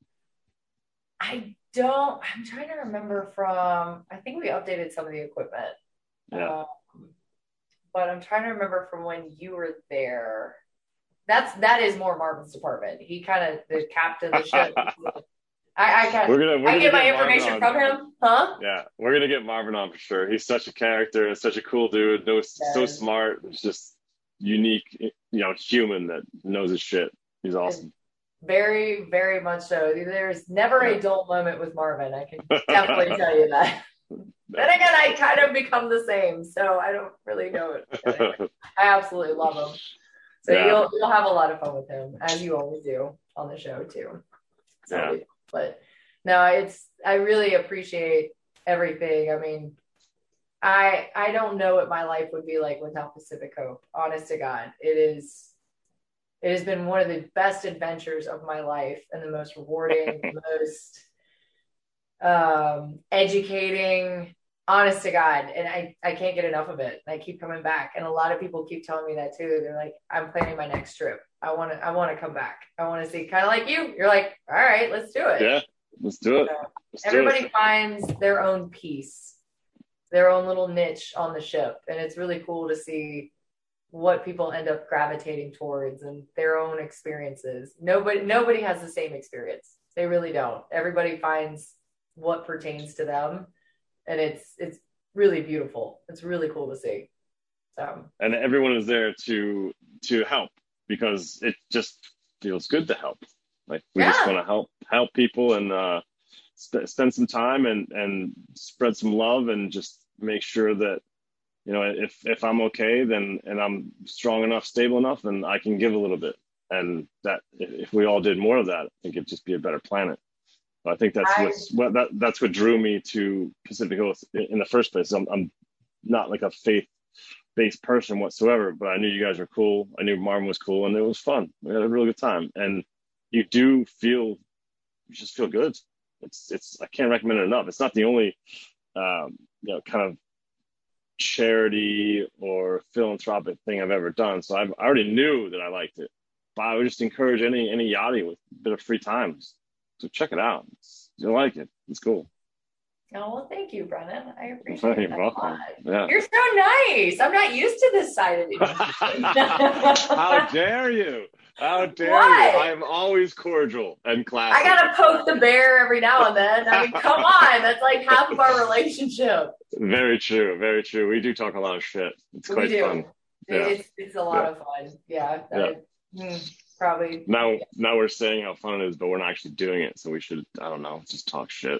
Speaker 3: I don't. I'm trying to remember from. I think we updated some of the equipment.
Speaker 2: Yeah.
Speaker 3: But I'm trying to remember from when you were there. That is more Marvin's department. He kind of the captain of the ship. I get my information from him, huh?
Speaker 2: Yeah, we're gonna get Marvin on for sure. He's such a character and such a cool dude. So smart. It's just unique, human that knows his shit. He's awesome.
Speaker 3: Very, very much so. There's never a dull moment with Marvin. I can definitely tell you that. Then again, I kind of become the same, so I don't really know it. I absolutely love him. So you'll have a lot of fun with him, as you always do on the show too. So, but no, I really appreciate everything. I mean, I don't know what my life would be like without Pacific Hope. Honest to God, it has been one of the best adventures of my life and the most rewarding, most educating, honest to God. And I can't get enough of it. I keep coming back. And a lot of people keep telling me that too. They're like, I'm planning my next trip. I want to come back. I want to see, kind of like you. You're like, all right, let's do it.
Speaker 2: Yeah, let's do it.
Speaker 3: Everybody finds their own piece, their own little niche on the ship. And it's really cool to see what people end up gravitating towards and their own experiences. Nobody has the same experience. They really don't. Everybody finds what pertains to them. And it's really beautiful. It's really cool to see. So. And
Speaker 2: everyone is there to help because it just feels good to help. Like we just want to help people and spend some time and spread some love and just make sure that, if I'm okay, then and I'm strong enough, stable enough, then I can give a little bit. And that if we all did more of that, I think it'd just be a better planet. I think that's what drew me to Pacific Oath in the first place. I'm not like a faith-based person whatsoever, but I knew you guys were cool. I knew Marvin was cool, and it was fun. We had a really good time, and you just feel good. It's I can't recommend it enough. It's not the only kind of charity or philanthropic thing I've ever done. So I already knew that I liked it, but I would just encourage any yachty with a bit of free time. So check it out. You'll like it. It's cool.
Speaker 3: Oh, well, thank you, Brennan. I appreciate it.
Speaker 2: You're welcome. Yeah.
Speaker 3: You're so nice. I'm not used to this side of you.
Speaker 2: How dare you? How dare you? I am always cordial and classy.
Speaker 3: I got to poke the bear every now and then. I mean, come on. That's like half of our relationship.
Speaker 2: Very true. Very true. We do talk a lot of shit. It's quite fun.
Speaker 3: Yeah. It's a lot of fun. Yeah. Probably.
Speaker 2: Now we're saying how fun it is, but we're not actually doing it. So we should, I don't know, just talk shit.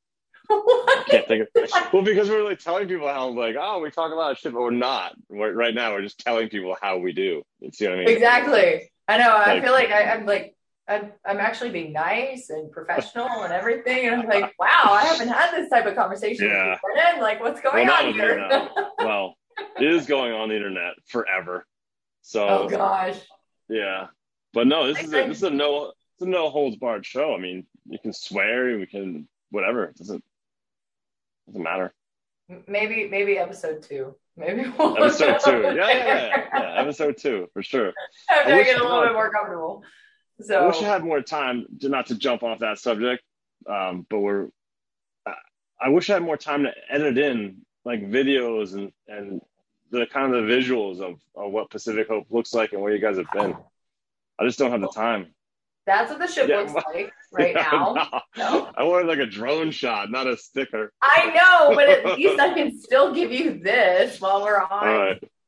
Speaker 2: I can't think of it. Well, because we're like telling people how we talk a lot of shit, but we're not. Right now, we're just telling people how we do. You see what I mean?
Speaker 3: Exactly. I know. I feel like I'm actually being nice and professional and everything. And I'm like, wow, I haven't had this type of conversation with you, Brennan. Like, what's going on here?
Speaker 2: Well, it is going on the internet forever. So.
Speaker 3: Oh gosh.
Speaker 2: Yeah, but no, this is a no holds barred show. I mean, you can swear, we can whatever. It doesn't matter.
Speaker 3: Maybe episode 2. Maybe
Speaker 2: episode 2. Yeah. Episode 2 for sure.
Speaker 3: After I get a little bit more comfortable. So
Speaker 2: I wish I had more time not to jump off that subject. But I wish I had more time to edit in like videos and the kind of the visuals of what Pacific Hope looks like and where you guys have been. I just don't have the time.
Speaker 3: That's what the ship looks like right now. No.
Speaker 2: I wanted like a drone shot, not a sticker.
Speaker 3: I know, but at least I can still give you this while we're on.
Speaker 2: All right.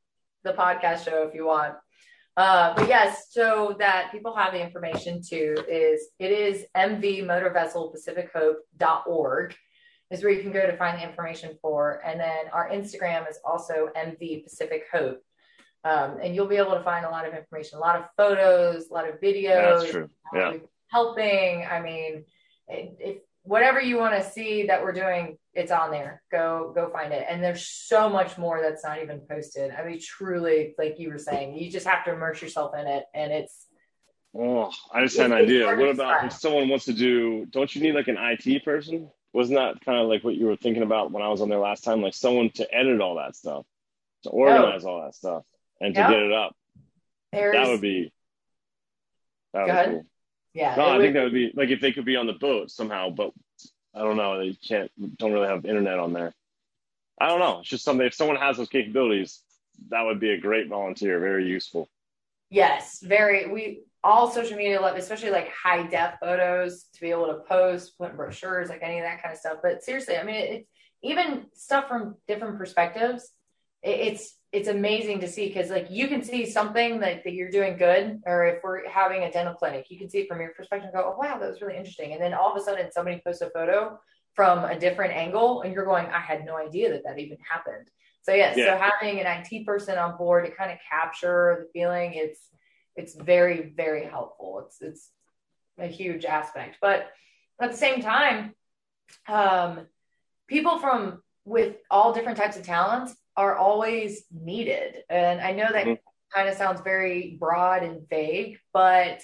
Speaker 3: the podcast show if you want. But yes, so that people have the information too, it is mvmotorvesselpacifichope.org is where you can go to find the information for. And then our Instagram is also MV Pacific Hope. And you'll be able to find a lot of information, a lot of photos, a lot of videos.
Speaker 2: Yeah, that's true. Yeah.
Speaker 3: Helping. I mean, if whatever you want to see that we're doing, it's on there. Go find it. And there's so much more that's not even posted. I mean, truly, like you were saying, you just have to immerse yourself in it. And it's.
Speaker 2: Oh, I just had an idea. What about if someone wants to do, don't you need like an IT person? Wasn't that kind of like what you were thinking about when I was on there last time? Like someone to edit all that stuff, to organize all that stuff, and to get it up. That would be cool.
Speaker 3: Yeah.
Speaker 2: No, I think that would be like if they could be on the boat somehow, but I don't know. They don't really have internet on there. I don't know. It's just something, if someone has those capabilities, that would be a great volunteer, very useful.
Speaker 3: Yes, all social media, especially like high def photos to be able to post, put in brochures, like any of that kind of stuff. But seriously, I mean, it's even stuff from different perspectives. It's amazing to see because like you can see something that you're doing good, or if we're having a dental clinic, you can see it from your perspective and go, oh, wow, that was really interesting. And then all of a sudden somebody posts a photo from a different angle and you're going, I had no idea that even happened. So so having an IT person on board to kind of capture the feeling, it's very, very helpful. It's a huge aspect. But at the same time, people with all different types of talents are always needed. And I know that kind of sounds very broad and vague, but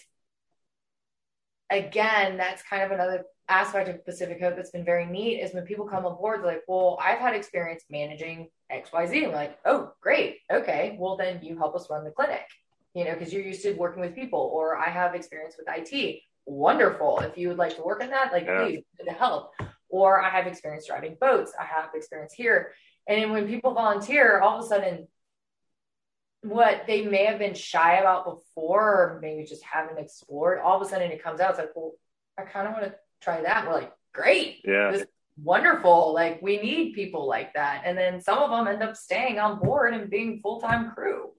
Speaker 3: again, that's kind of another aspect of Pacific Hope that's been very neat is when people come on board, they're like, well, I've had experience managing XYZ. And we're like, oh, great. Okay. Well, then you help us run the clinic, because you're used to working with people, or I have experience with IT. Wonderful. If you would like to work on that, please, to help. Or I have experience driving boats. I have experience here. And then when people volunteer, all of a sudden, what they may have been shy about before, or maybe just haven't explored, all of a sudden it comes out. It's like, well, I kind of want to try that. We're like, great.
Speaker 2: Yeah.
Speaker 3: This is wonderful. Like, we need people like that. And then some of them end up staying on board and being full-time crew.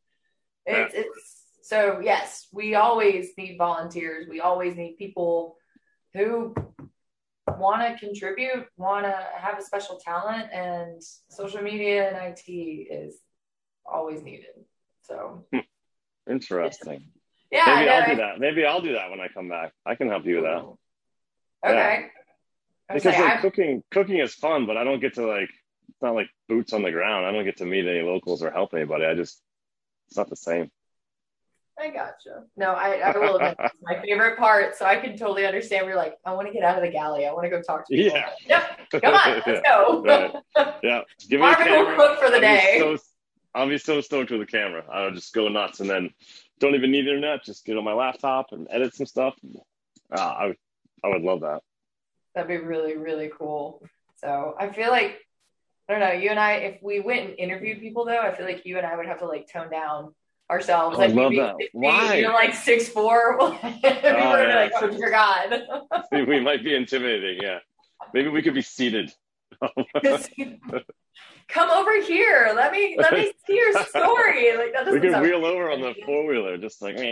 Speaker 3: So yes, we always need volunteers. We always need people who want to contribute, want to have a special talent, and social media and IT is always needed. So
Speaker 2: interesting.
Speaker 3: Yeah.
Speaker 2: Maybe I'll do that when I come back. I can help you with that.
Speaker 3: Okay.
Speaker 2: Yeah. Because cooking is fun, but I don't get to it's not like boots on the ground. I don't get to meet any locals or help anybody. It's not the same.
Speaker 3: I gotcha. No, I will admit it's my favorite part. So I can totally understand. We're like, I want to get out of the galley. I want to go talk to people.
Speaker 2: Yeah.
Speaker 3: Yep. Come on, let's go.
Speaker 2: Right. Yeah. Give me
Speaker 3: Marvin will cook for the day.
Speaker 2: I'll be so stoked with the camera. I'll just go nuts, and then don't even need internet. Just get on my laptop and edit some stuff. I would love that.
Speaker 3: That'd be really, really cool. So I feel like, I don't know, you and I, if we went and interviewed people though, I feel like you and I would have to tone down ourselves.
Speaker 2: I love that. Why?
Speaker 3: You're 6'4". Oh dear God.
Speaker 2: We might be intimidating. Yeah. Maybe we could be seated.
Speaker 3: Come over here. Let me see your story.
Speaker 2: We could wheel over on the 4-wheeler, just like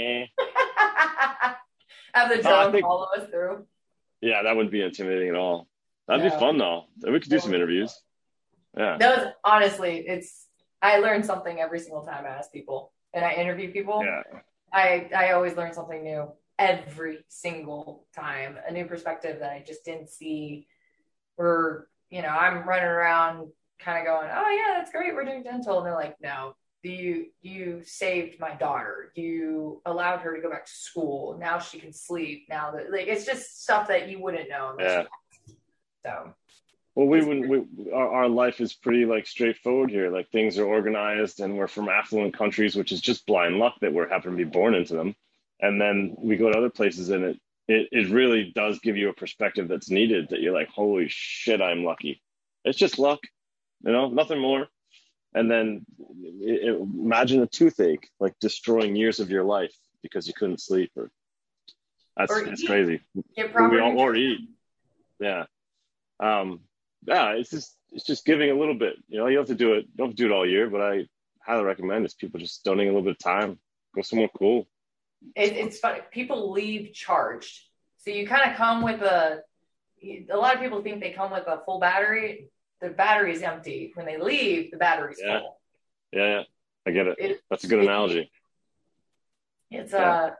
Speaker 3: have the drone follow us through.
Speaker 2: Yeah, that wouldn't be intimidating at all. That'd be fun though. We could do some interviews. Yeah.
Speaker 3: That was honestly, I learn something every single time I ask people and I interview people.
Speaker 2: Yeah.
Speaker 3: I always learn something new every single time, a new perspective that I just didn't see. I'm running around kind of going, oh yeah, that's great, we're doing dental. And they're like, no, you saved my daughter. You allowed her to go back to school. Now she can sleep. Now that it's just stuff that you wouldn't know.
Speaker 2: Yeah.
Speaker 3: So.
Speaker 2: Well, our life is pretty straightforward here. Things are organized, and we're from affluent countries, which is just blind luck that we're happen to be born into them. And then we go to other places, and it really does give you a perspective that's needed. That you're like, holy shit, I'm lucky. It's just luck, nothing more. And then imagine a toothache destroying years of your life because you couldn't sleep, it's crazy. Or eat. Yeah. It's just giving a little bit. You don't have to do it all year, but I highly recommend is people just donating a little bit of time, go somewhere cool.
Speaker 3: It's funny. People leave charged. So you kind of come with a lot of people think they come with a full battery. The battery is empty. When they leave, the battery's full.
Speaker 2: Yeah. I get it. That's a good analogy.
Speaker 3: It's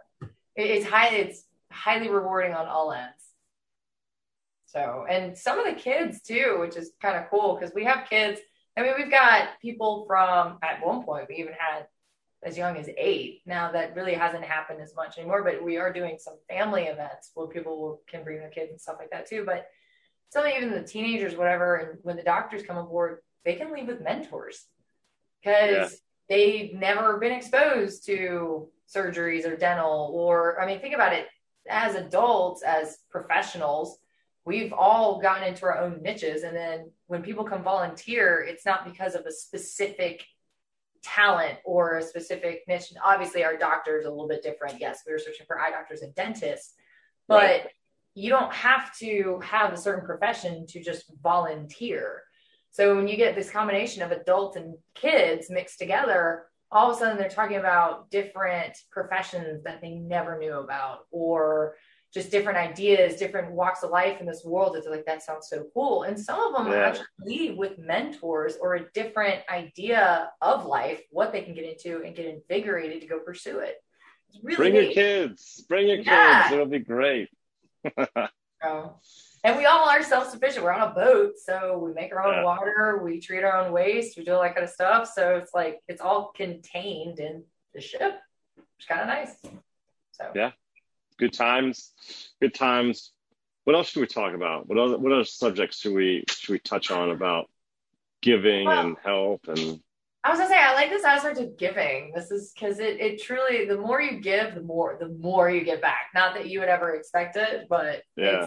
Speaker 3: highly rewarding on all ends. So, and some of the kids too, which is kind of cool because we have kids. I mean, we've got people from, at one point, we even had as young as 8. Now that really hasn't happened as much anymore, but we are doing some family events where people can bring their kids and stuff like that too. But some even the teenagers, whatever, and when the doctors come aboard, they can leave with mentors because they've never been exposed to surgeries or dental, or, I mean, think about it, as adults, as professionals, we've all gotten into our own niches. And then when people come volunteer, it's not because of a specific talent or a specific niche. Obviously our doctors are a little bit different. Yes, we were searching for eye doctors and dentists, but you don't have to have a certain profession to just volunteer. So when you get this combination of adults and kids mixed together, all of a sudden they're talking about different professions that they never knew about, or just different ideas, different walks of life in this world. It's like, that sounds so cool. And some of them actually leave with mentors or a different idea of life, what they can get into, and get invigorated to go pursue it. It's really
Speaker 2: Bring your kids. It'll be great.
Speaker 3: And we all are self-sufficient. We're on a boat, so we make our own water, we treat our own waste, we do all that kind of stuff. So it's like, it's all contained in the ship, which is kind of nice. So good times. What else should we talk about? What other subjects should we touch on about giving and help? And I was gonna say, I like this aspect of giving. This is because it truly, the more you give, the more you get back. Not that you would ever expect it, but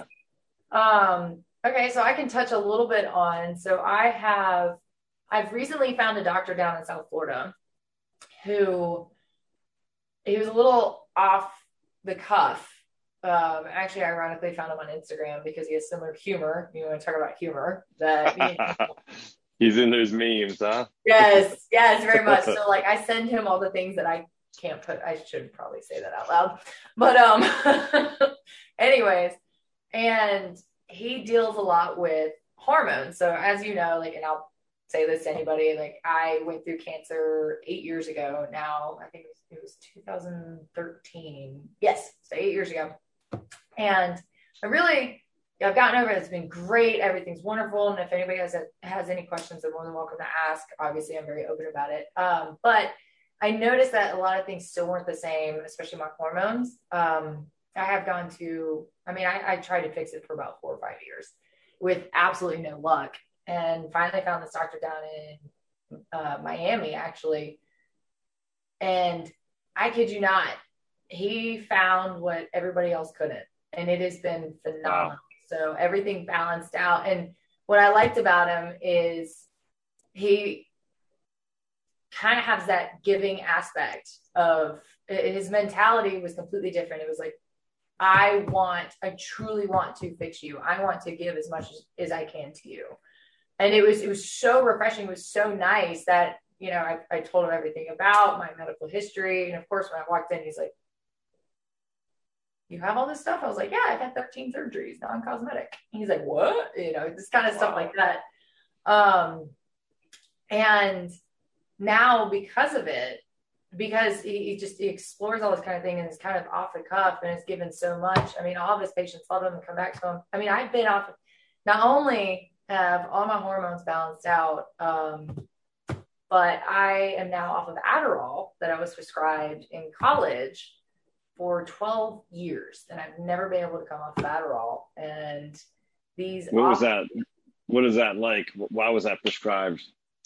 Speaker 3: okay, so I can touch a little bit on, so I've recently found a doctor down in South Florida who, he was a little off the cuff. Actually, ironically, found him on Instagram because he has similar humor. You want to talk about humor?
Speaker 2: He's in those memes, huh?
Speaker 3: Yes, very much. So like, I send him all the things that I can't put. I should probably say that out loud. But anyways, and he deals a lot with hormones. So as you know, like, and I'll say this to anybody, like, I went through cancer 8 years ago now. I think it was 2013. Yes, so 8 years ago. And I've gotten over it. It's been great. Everything's wonderful. And if anybody has any questions, they're more than welcome to ask. Obviously, I'm very open about it. But I noticed that a lot of things still weren't the same, especially my hormones. I have gone to, I tried to fix it for about 4 or 5 years with absolutely no luck. And finally found this doctor down in Miami, actually. And I kid you not, he found what everybody else couldn't. And it has been phenomenal. Wow. So everything balanced out. And what I liked about him is he kind of has that giving aspect of, his mentality was completely different. It was like, I truly want to fix you. I want to give as much as I can to you. And it was so refreshing. It was so nice that, I told him everything about my medical history. And of course, when I walked in, he's like, you have all this stuff? I was like, yeah, I've had 13 surgeries, non-cosmetic. He's like, what? This kind of stuff like that. And now because of it, because he explores all this kind of thing and is kind of off the cuff and is given so much. All of his patients love him and come back to him. I've been off, not only have all my hormones balanced out, but I am now off of Adderall that I was prescribed in college for 12 years. And I've never been able to come off of Adderall. And
Speaker 2: was that? What is that like? Why was that prescribed?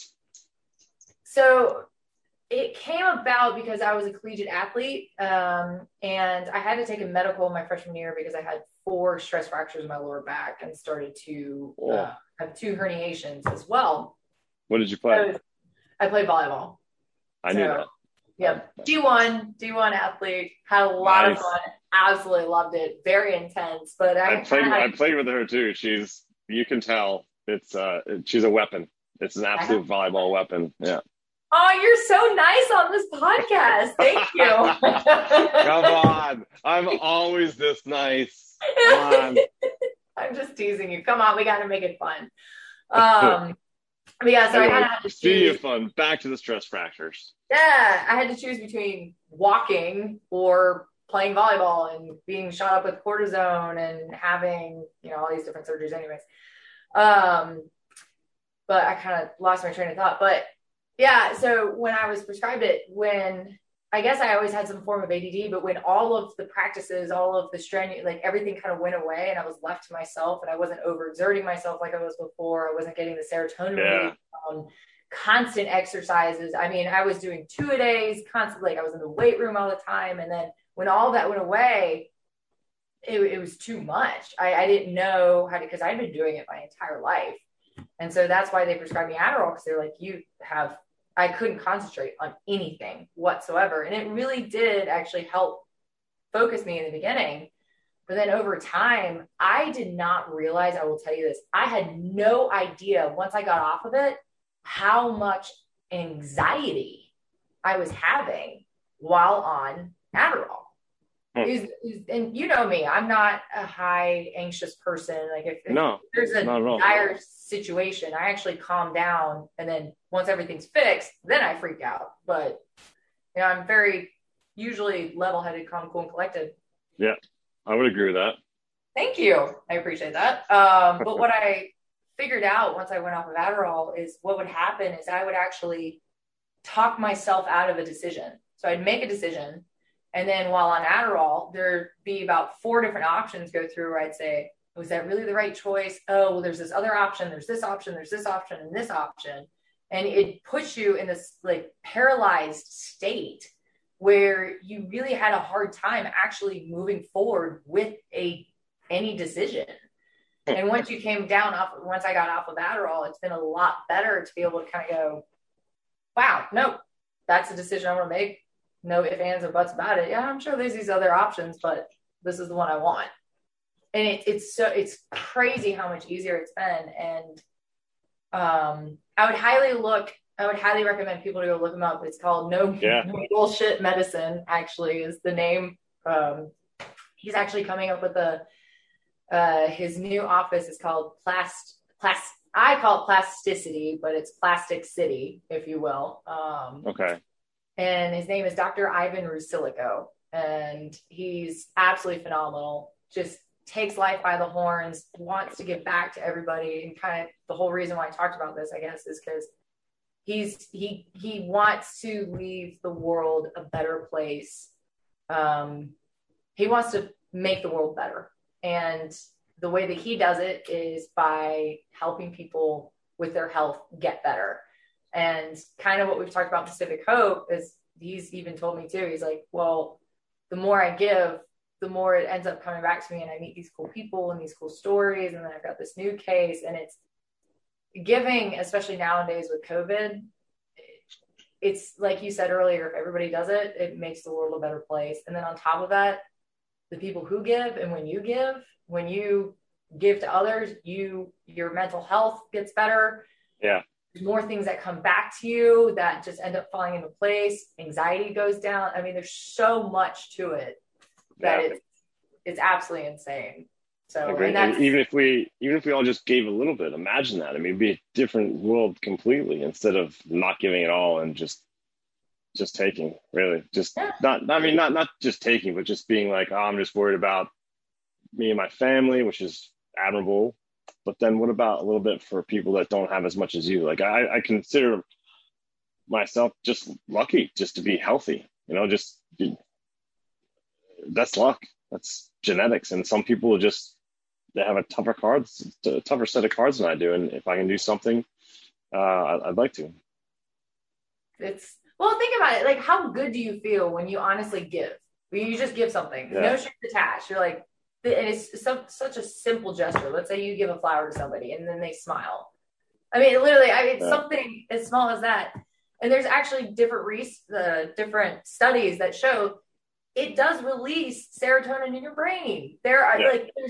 Speaker 3: So it came about because I was a collegiate athlete, and I had to take a medical my freshman year because I had 4 stress fractures in my lower back and started to have 2 herniations as well.
Speaker 2: What did you play?
Speaker 3: I played volleyball.
Speaker 2: I knew that.
Speaker 3: Yep. D1 athlete, had a lot of fun. Absolutely loved it. Very intense. But I
Speaker 2: played with her too. You can tell she's a weapon. It's an absolute volleyball weapon. Yeah.
Speaker 3: Oh, you're so nice on this podcast. Thank you.
Speaker 2: Come on. I'm always this nice. Come on.
Speaker 3: I'm just teasing you. Come on, we got to make it fun. But yeah, so
Speaker 2: Anyway,
Speaker 3: I kind of had to
Speaker 2: speaking
Speaker 3: choose.
Speaker 2: of fun, back to the stress fractures.
Speaker 3: Yeah, I had to choose between walking or playing volleyball and being shot up with cortisone and having, all these different surgeries anyways. But I kind of lost my train of thought. But yeah, so when I was prescribed it, I guess I always had some form of ADD, but when all of the practices, all of the strenuous, like everything kind of went away and I was left to myself and I wasn't overexerting myself like I was before. I wasn't getting the serotonin relief, constant exercises. I mean, I was doing 2-a-days constantly. Like I was in the weight room all the time. And then when all that went away, it was too much. I didn't know how to, because I'd been doing it my entire life. And so that's why they prescribed me Adderall, because they're like, I couldn't concentrate on anything whatsoever. And it really did actually help focus me in the beginning. But then over time, I did not realize, I will tell you this, I had no idea once I got off of it, how much anxiety I was having while on Adderall. And you know me, I'm not a high anxious person. Like if there's a dire situation, I actually calm down. And then once everything's fixed, then I freak out. But, I'm very usually level-headed, calm, cool, and collected.
Speaker 2: Yeah, I would agree with that.
Speaker 3: Thank you. I appreciate that. But what I figured out once I went off of Adderall is what would happen is I would actually talk myself out of a decision. So I'd make a decision. And then while on Adderall, there'd be about 4 different options go through where I'd say, was that really the right choice? Oh, well, there's this other option. There's this option. There's this option and this option. And it puts you in this like paralyzed state where you really had a hard time actually moving forward with any decision. And once I got off of Adderall, it's been a lot better to be able to kind of go, wow, nope, that's the decision I want to make. No ifs, ands, or buts about it. Yeah, I'm sure there's these other options, but this is the one I want. And it's crazy how much easier it's been. And I would highly recommend people to go look them up. It's called No Bullshit Medicine, actually, is the name. He's actually coming up with his new office is called I call it Plasticity, but it's Plastic City, if you will.
Speaker 2: Okay.
Speaker 3: And his name is Dr. Ivan Rusilico, and he's absolutely phenomenal. Just takes life by the horns, wants to give back to everybody. And kind of the whole reason why I talked about this, I guess, is because he wants to leave the world a better place. He wants to make the world better. And the way that he does it is by helping people with their health get better. And kind of what we've talked about Pacific Hope is he's even told me too. He's like, well, the more I give, the more it ends up coming back to me and I meet these cool people and these cool stories. And then I've got this new case, and it's giving, especially nowadays with COVID. It's like you said earlier, if everybody does it, it makes the world a better place. And then on top of that, the people who give, and when you give to others, your mental health gets better.
Speaker 2: Yeah.
Speaker 3: More things that come back to you that just end up falling into place. Anxiety goes down. I mean, there's so much to it that it's absolutely insane. So
Speaker 2: even if we all just gave a little bit, imagine that. I mean, it'd be a different world completely, instead of not giving it all and just taking, really. Not just taking, but just being like, oh, I'm just worried about me and my family, which is admirable. But then what about a little bit for people that don't have as much as you? Like I consider myself just lucky just to be healthy, that's luck. That's genetics. And some people they have a tougher set of cards than I do. And if I can do something, I'd like to.
Speaker 3: Well, think about it. Like, how good do you feel when you honestly give? When you just give something, no strings attached. You're like, and it's such a simple gesture. Let's say you give a flower to somebody and then they smile. I mean, literally, it's something as small as that. And there's actually different studies that show it does release serotonin in your brain. There's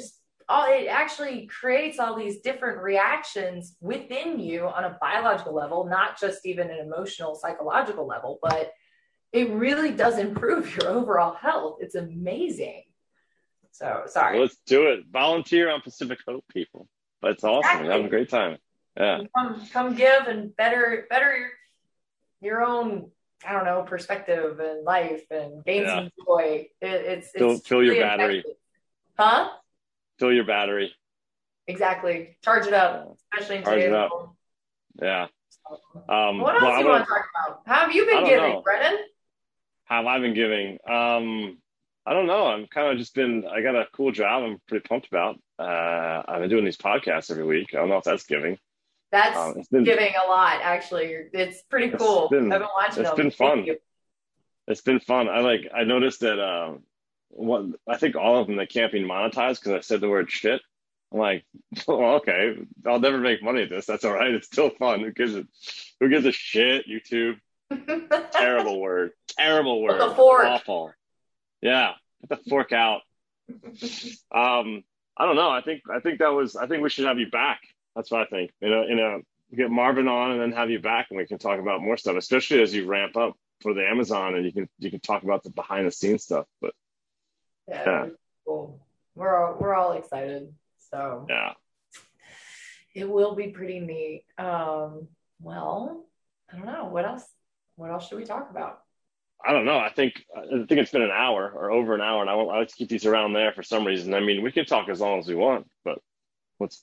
Speaker 3: it actually creates all these different reactions within you on a biological level, not just even an emotional, psychological level, but it really does improve your overall health. It's amazing. So sorry.
Speaker 2: Let's do it. Volunteer on Pacific Hope, people. That's awesome.
Speaker 3: Exactly.
Speaker 2: Have a great time. Yeah.
Speaker 3: Come give and better your own, I don't know, perspective and life and gain some joy. It's
Speaker 2: fill your battery.
Speaker 3: Huh?
Speaker 2: Fill your battery.
Speaker 3: Exactly. Charge it up, especially in today's world.
Speaker 2: Yeah.
Speaker 3: What else do you want to talk about? How have you been giving, Brennan?
Speaker 2: How have I been giving? I don't know. I'm kind of I got a cool job I'm pretty pumped about. I've been doing these podcasts every week. I don't know if that's giving.
Speaker 3: That's giving a lot, actually. It's pretty cool. I've been watching them.
Speaker 2: It's been fun. It's been fun. I noticed that I think all of them, they can't be monetized because I said the word shit. I'm like, well, okay, I'll never make money at this. That's all right. It's still fun. Who gives a shit? YouTube. Terrible word. With
Speaker 3: the fork.
Speaker 2: Awful. Yeah. Get the fork out. I don't know. I think we should have you back. That's what I think. Get Marvin on and then have you back and we can talk about more stuff, especially as you ramp up for the Amazon and you can talk about the behind the scenes stuff. But
Speaker 3: yeah. Cool. We're all excited. So
Speaker 2: yeah,
Speaker 3: it will be pretty neat. Well, I don't know. What else should we talk about?
Speaker 2: I don't know. I think it's been an hour or over an hour, and I like to keep these around there for some reason. I mean, we can talk as long as we want, but what's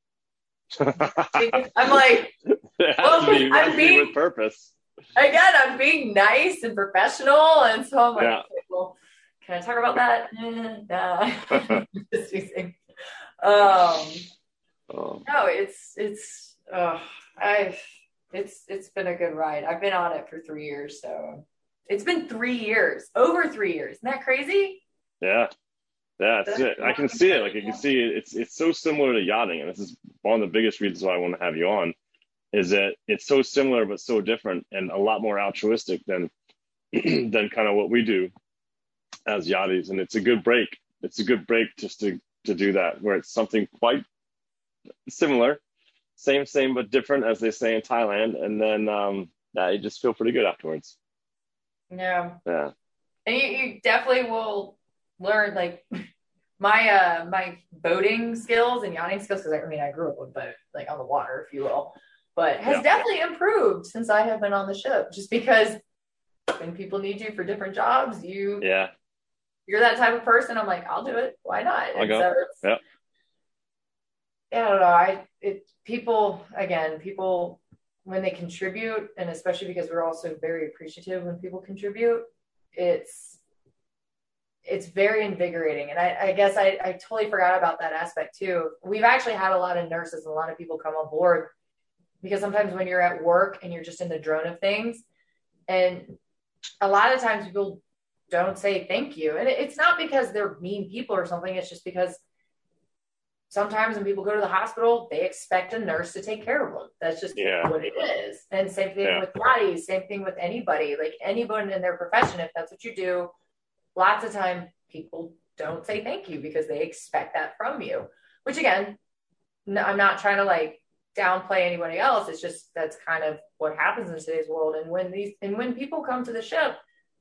Speaker 3: I'm like,
Speaker 2: it has to be with purpose.
Speaker 3: Again, I'm being nice and professional, and so I'm like, okay, well, can I talk about that? Nah. Just teasing. No, it's been a good ride. I've been on it for 3 years, so it's been 3 years, over 3 years. Isn't that crazy?
Speaker 2: Yeah. Yeah, that's it. I can see it. Like you can see it. It's so similar to yachting, and this is one of the biggest reasons why I want to have you on. Is that it's so similar but so different, and a lot more altruistic than kind of what we do as yachties. And it's a good break. It's a good break just to do that, where it's something quite similar, same but different, as they say in Thailand. And then you just feel pretty good afterwards.
Speaker 3: Yeah.
Speaker 2: Yeah.
Speaker 3: And you definitely will learn, like, my boating skills and yachting skills, because I grew up with boat, like on the water, if you will, but has definitely improved since I have been on the ship, just because when people need you for different jobs, you're that type of person. I'm like, I'll do it. Why not?
Speaker 2: I'll go.
Speaker 3: So I don't know. People, when they contribute, and especially because we're also very appreciative when people contribute, it's very invigorating. And I guess I totally forgot about that aspect too. We've actually had a lot of nurses and a lot of people come on board, because sometimes when you're at work and you're just in the drone of things, and a lot of times people don't say thank you. And it's not because they're mean people or something. It's just because sometimes when people go to the hospital, they expect a nurse to take care of them. That's just what it is. And same thing with bodies, same thing with anybody, like anyone in their profession. If that's what you do, lots of time people don't say thank you because they expect that from you, which again, I'm not trying to like downplay anybody else. It's just, that's kind of what happens in today's world. And when people come to the ship,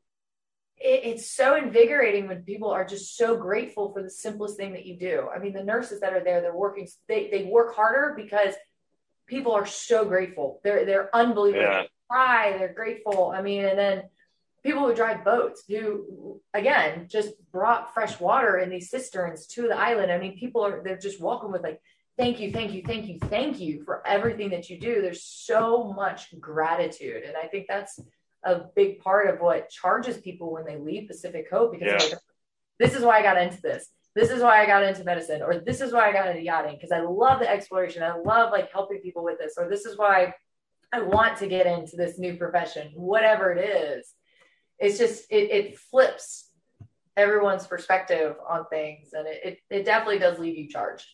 Speaker 3: it's so invigorating when people are just so grateful for the simplest thing that you do. I mean, the nurses that are there, they're working, they work harder because people are so grateful. They're unbelievable. They cry, they're grateful. I mean, and then people who drive boats, who again just brought fresh water in these cisterns to the island. I mean, they're just welcome with like, thank you for everything that you do. There's so much gratitude. And I think that's a big part of what charges people when they leave Pacific Hope, because like, this is why I got into this. This is why I got into medicine, or this is why I got into yachting, because I love the exploration. I love like helping people with this, or this is why I want to get into this new profession, whatever it is. It's just, it flips everyone's perspective on things. And it definitely does leave you charged.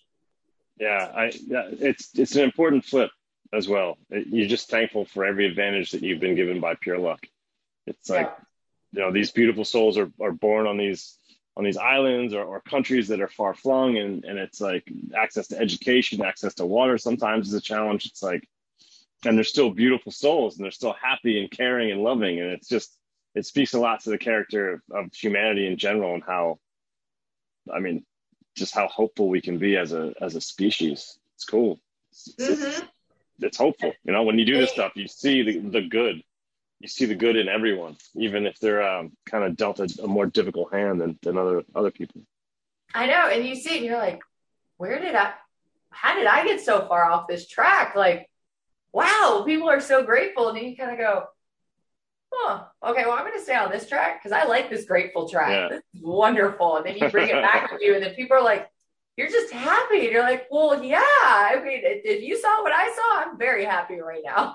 Speaker 2: It's an important flip as well. You're just thankful for every advantage that you've been given by pure luck. It's like, these beautiful souls are born on these on these islands or countries that are far flung, and it's like access to education, access to water sometimes is a challenge. It's like, and they're still beautiful souls, and they're still happy and caring and loving, and it's just, it speaks a lot to the character of humanity in general, and how, I mean, just how hopeful we can be as a species. It's cool. It's hopeful. You know, when you do this stuff, you see the good. You see the good in everyone, even if they're kind of dealt a more difficult hand than other people.
Speaker 3: I know, and you see it, and you're like, how did I get so far off this track? Like, wow, people are so grateful, and then you kind of go, oh, okay, well, I'm going to stay on this track because I like this grateful track. Yeah. This is wonderful. And then you bring it back to you, and then people are like, you're just happy. And you're like, well, yeah. I mean, if you saw what I saw, I'm very happy right now.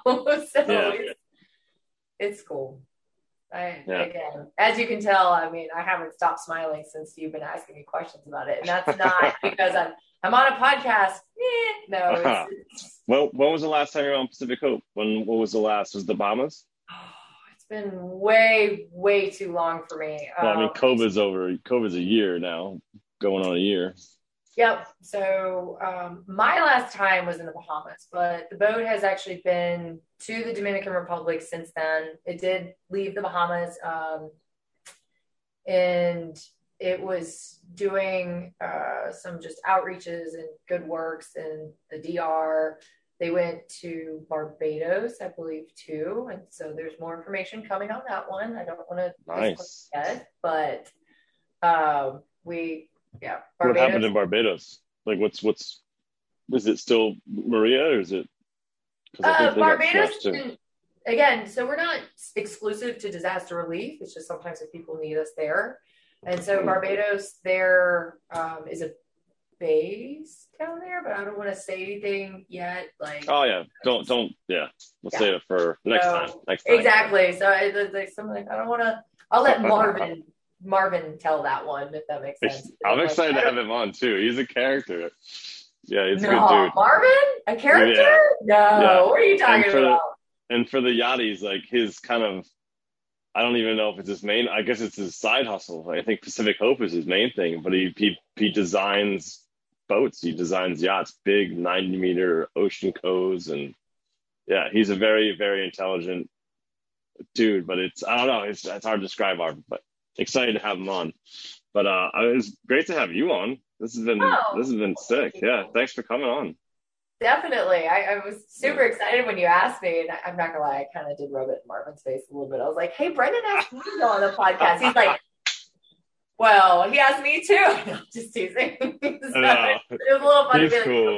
Speaker 3: It's cool. Again, as you can tell, I mean, I haven't stopped smiling since you've been asking me questions about it. And that's not because I'm on a podcast. No.
Speaker 2: Well, when was the last time you were on Pacific Hope? What was the last? Was the Bahamas?
Speaker 3: It's been way, way too long for me.
Speaker 2: Well, I mean, COVID's over. COVID's a year now, going on a year.
Speaker 3: Yep. So my last time was in the Bahamas, but the boat has actually been to the Dominican Republic since then. It did leave the Bahamas, and it was doing some just outreaches and good works in the DR. They went to Barbados, I believe, too. And so there's more information coming on that one. I don't want to
Speaker 2: nice
Speaker 3: yet, but yeah.
Speaker 2: Barbados. What happened in Barbados? Like, what's is it still Maria, or is it?
Speaker 3: Barbados, again, so we're not exclusive to disaster relief. It's just sometimes if people need us there. And so Barbados, there is a base down there, but I don't want to say anything yet. Like,
Speaker 2: oh yeah, don't let's save it for next time.
Speaker 3: Exactly. So I don't want to. I'll let Marvin tell that one, if that makes sense.
Speaker 2: I'm excited to have him on too. He's a character. Yeah, he's a good dude.
Speaker 3: Marvin? A character? Yeah. No. Yeah. What are you talking about?
Speaker 2: And for the yachties, like his kind of, I don't even know if it's his main, I guess it's his side hustle. I think Pacific Hope is his main thing, but he designs boats. He designs yachts, big 90-meter ocean coves. And yeah, he's a very, very intelligent dude, but I don't know, it's hard to describe, but excited to have him on. But it was great to have you on. This has been sick. Yeah, thanks for coming on.
Speaker 3: Definitely. I was super excited when you asked me, and I'm not gonna lie, I kind of did rub it in Marvin's face a little bit. I was like, hey, Brendan asked me to go on the podcast. He's like, well, he asked me too. No, just teasing. So it was a little fun.
Speaker 2: He's cool.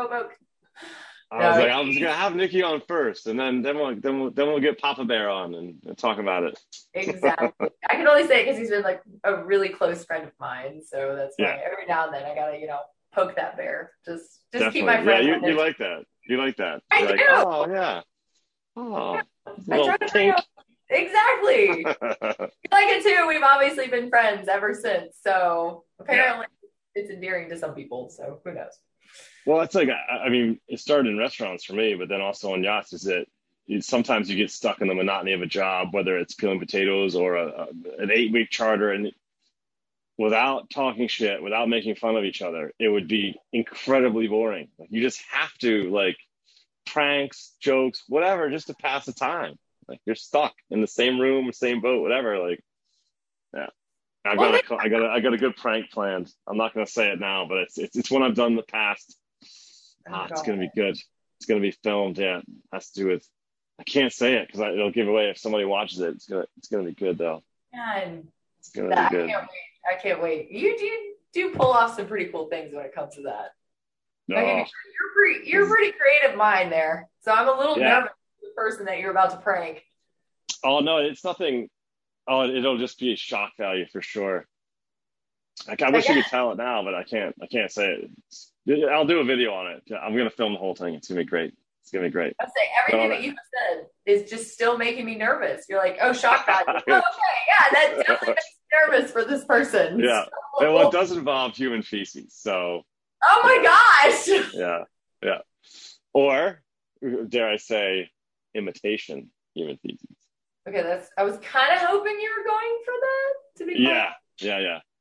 Speaker 2: I was gonna have Nikki on first, and then we'll get Papa Bear on and talk about it.
Speaker 3: Exactly. I can only say it because he's been like a really close friend of mine, so that's why every now and then I gotta poke that bear. Just keep my friend.
Speaker 2: Yeah, you like that. You like that.
Speaker 3: You're
Speaker 2: I
Speaker 3: do.
Speaker 2: Oh yeah. Oh,
Speaker 3: I try to think. Exactly. You like it too. We've obviously been friends ever since, so apparently it's endearing to some people. So who knows?
Speaker 2: Well, it's like, I mean, it started in restaurants for me, but then also on yachts is that sometimes you get stuck in the monotony of a job, whether it's peeling potatoes or an 8-week charter, and without talking shit, without making fun of each other, it would be incredibly boring. Like, you just have to, like, pranks, jokes, whatever, just to pass the time. Like, you're stuck in the same room, same boat, whatever. Like, yeah. I got a good prank planned. I'm not gonna say it now, but it's one I've done in the past. It's gonna be good. It's gonna be filmed. Yeah, it has to do with. I can't say it because it'll give away if somebody watches it. It's gonna be good though. It's gonna be good.
Speaker 3: I can't wait. You do pull off some pretty cool things when it comes to that.
Speaker 2: No.
Speaker 3: You're a pretty creative mind there. So I'm a little nervous for the person that you're about to prank.
Speaker 2: Oh no, it's nothing. Oh, it'll just be a shock value for sure. I wish you could tell it now, but I can't say it. I'll do a video on it. I'm gonna film the whole thing. It's gonna be great. It's gonna be great.
Speaker 3: I'd say everything that you said is just still making me nervous. You're like, oh, shock value. Okay, yeah, that definitely makes me nervous for this person.
Speaker 2: Yeah.
Speaker 3: So,
Speaker 2: well, it does involve human feces, so.
Speaker 3: Oh my gosh.
Speaker 2: Yeah. Or dare I say, imitation human feces.
Speaker 3: Okay, I was kind of hoping you were going for that. To be
Speaker 2: Yeah.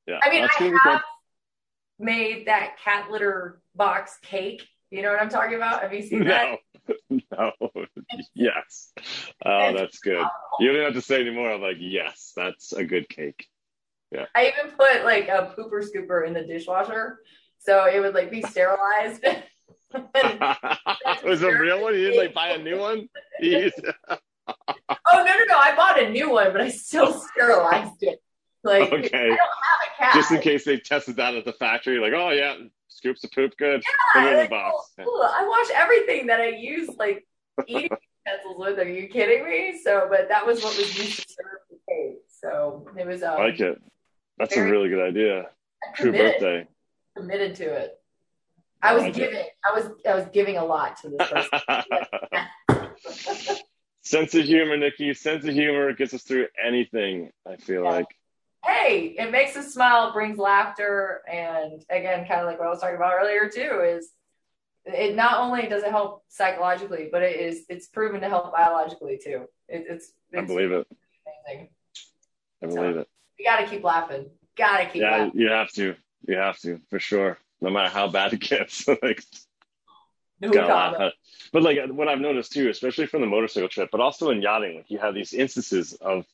Speaker 2: Yeah.
Speaker 3: I mean,
Speaker 2: That's
Speaker 3: I
Speaker 2: gonna be
Speaker 3: have made that cat litter box cake. You know what I'm talking about? Have you seen
Speaker 2: good.
Speaker 3: that?
Speaker 2: No. Yes. Oh, that's good. You don't have to say anymore. I'm like, yes, that's a good cake. Yeah.
Speaker 3: I even put like a pooper scooper in the dishwasher, so it would like be sterilized.
Speaker 2: Was it a real one? You didn't like buy a new one?
Speaker 3: Oh no! I bought a new one, but I still sterilized it. Like,
Speaker 2: Okay.
Speaker 3: I don't have a cat.
Speaker 2: Just in case they tested that at the factory, like, oh yeah, scoops of poop, good. Put it in the box.
Speaker 3: Cool. I wash everything that I use, like eating utensils with. Are you kidding me? So, but that was what was used to serve the cake. So it was.
Speaker 2: I like it. That's a really good idea. True
Speaker 3: committed,
Speaker 2: birthday.
Speaker 3: Committed to it. I was giving. I was giving a lot to this person.
Speaker 2: Sense of humor, Nikki. Sense of humor gets us through anything, I feel like.
Speaker 3: Hey, it makes us smile, brings laughter, and again, kind of like what I was talking about earlier too, is it not only does it help psychologically, but it's proven to help biologically too. It's
Speaker 2: I believe it.
Speaker 3: Amazing.
Speaker 2: I believe it.
Speaker 3: You got to keep laughing. Got to keep laughing.
Speaker 2: You have to. You have to, for sure. No matter how bad it gets. Like, gotta laugh at it. But like what I've noticed too, especially from the motorcycle trip, but also in yachting, like you have these instances of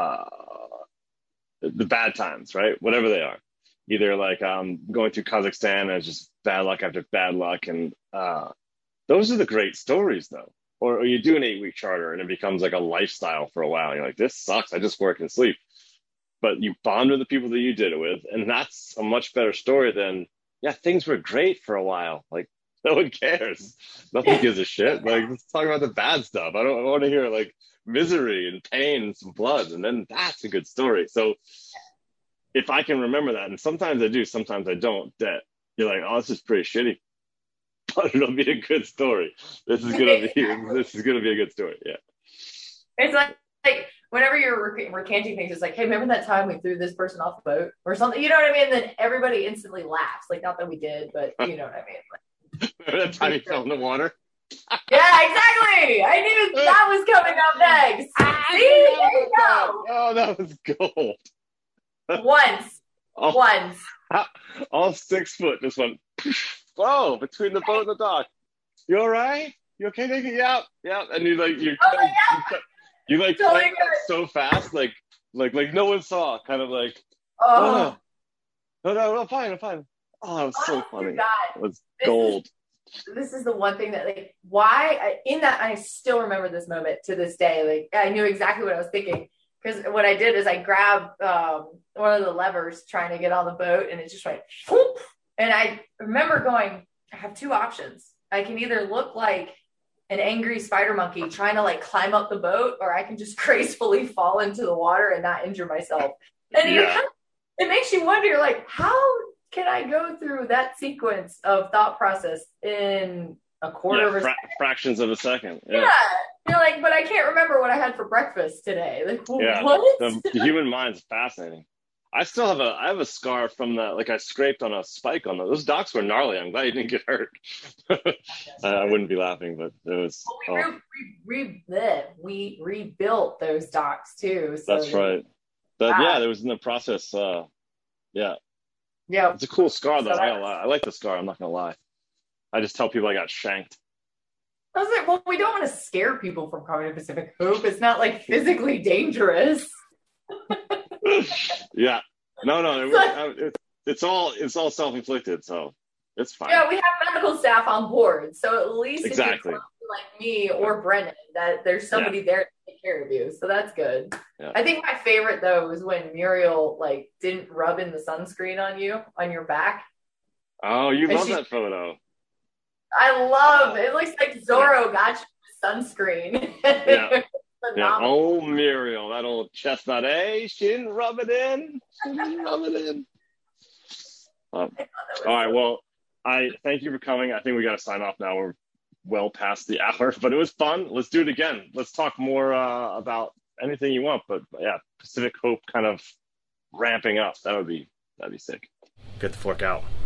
Speaker 2: the bad times, right? Whatever they are. Either like going through Kazakhstan and it's just bad luck after bad luck. And those are the great stories though. Or you do an 8-week charter and it becomes like a lifestyle for a while. You're like, this sucks. I just work and sleep. But you bond with the people that you did it with. And that's a much better story than, yeah, things were great for a while. Like, no one cares. Nothing gives a shit. Like, let's talk about the bad stuff. I want to hear like misery and pain and some blood. And then that's a good story. So if I can remember that, and sometimes I do, sometimes I don't, that you're like, oh, this is pretty shitty. But it'll be a good story. This is gonna be a good story. Yeah.
Speaker 3: It's like whenever you're recanting things, it's like, hey, remember that time we threw this person off the boat or something? You know what I mean? Then everybody instantly laughs. Like, not that we did, but you know what I mean. Like,
Speaker 2: remember that time you fell in the water?
Speaker 3: Yeah, exactly. I knew that was coming up next. See, there you go.
Speaker 2: Oh, that was gold.
Speaker 3: Once.
Speaker 2: All 6 foot just went, whoa, between the boat and the dock. You all right? You okay, Nikki? Yeah. And you totally played that so fast, like no one saw, kind of like, no, fine. Oh, that was so funny. It was gold.
Speaker 3: This is the one thing that, like, I still remember this moment to this day. Like, I knew exactly what I was thinking. Because what I did is I grabbed one of the levers trying to get on the boat, and it just went, whoop. And I remember going, I have 2 options. I can either look like an angry spider monkey trying to like climb up the boat, or I can just gracefully fall into the water and not injure myself. And it makes you wonder, like, how can I go through that sequence of thought process in a quarter of a second?
Speaker 2: Fractions of a second.
Speaker 3: Yeah. You're like, but I can't remember what I had for breakfast today. Like,
Speaker 2: yeah,
Speaker 3: what?
Speaker 2: The human mind's fascinating. I still have a scar from that. Like I scraped on a spike on those docks were gnarly. I'm glad you didn't get hurt. I wouldn't be laughing, but it was.
Speaker 3: Well, we rebuilt those docks too. So
Speaker 2: that's right. It was in the process. Yeah. It's a cool scar though. I like the scar. I'm not gonna lie. I just tell people I got shanked.
Speaker 3: I was like, well, we don't want to scare people from coming to Pacific Hope. It's not like physically dangerous.
Speaker 2: Yeah. No. It's all self-inflicted, so it's fine.
Speaker 3: Yeah, we have medical staff on board, so at least
Speaker 2: exactly.
Speaker 3: if you're like me or Brennan, that there's somebody there to take care of you. So that's good. Yeah. I think my favorite though was when Muriel like didn't rub in the sunscreen on your back.
Speaker 2: Oh, you love that photo.
Speaker 3: I love it. It looks like Zorro got you sunscreen.
Speaker 2: Yeah. Yeah. Oh, Muriel, that old chestnut. Hey, she didn't rub it in. All right. Well, I thank you for coming. I think we got to sign off now. We're well past the hour, but it was fun. Let's do it again. Let's talk more about anything you want. But yeah, Pacific Hope kind of ramping up. That'd be sick. Get the fork out.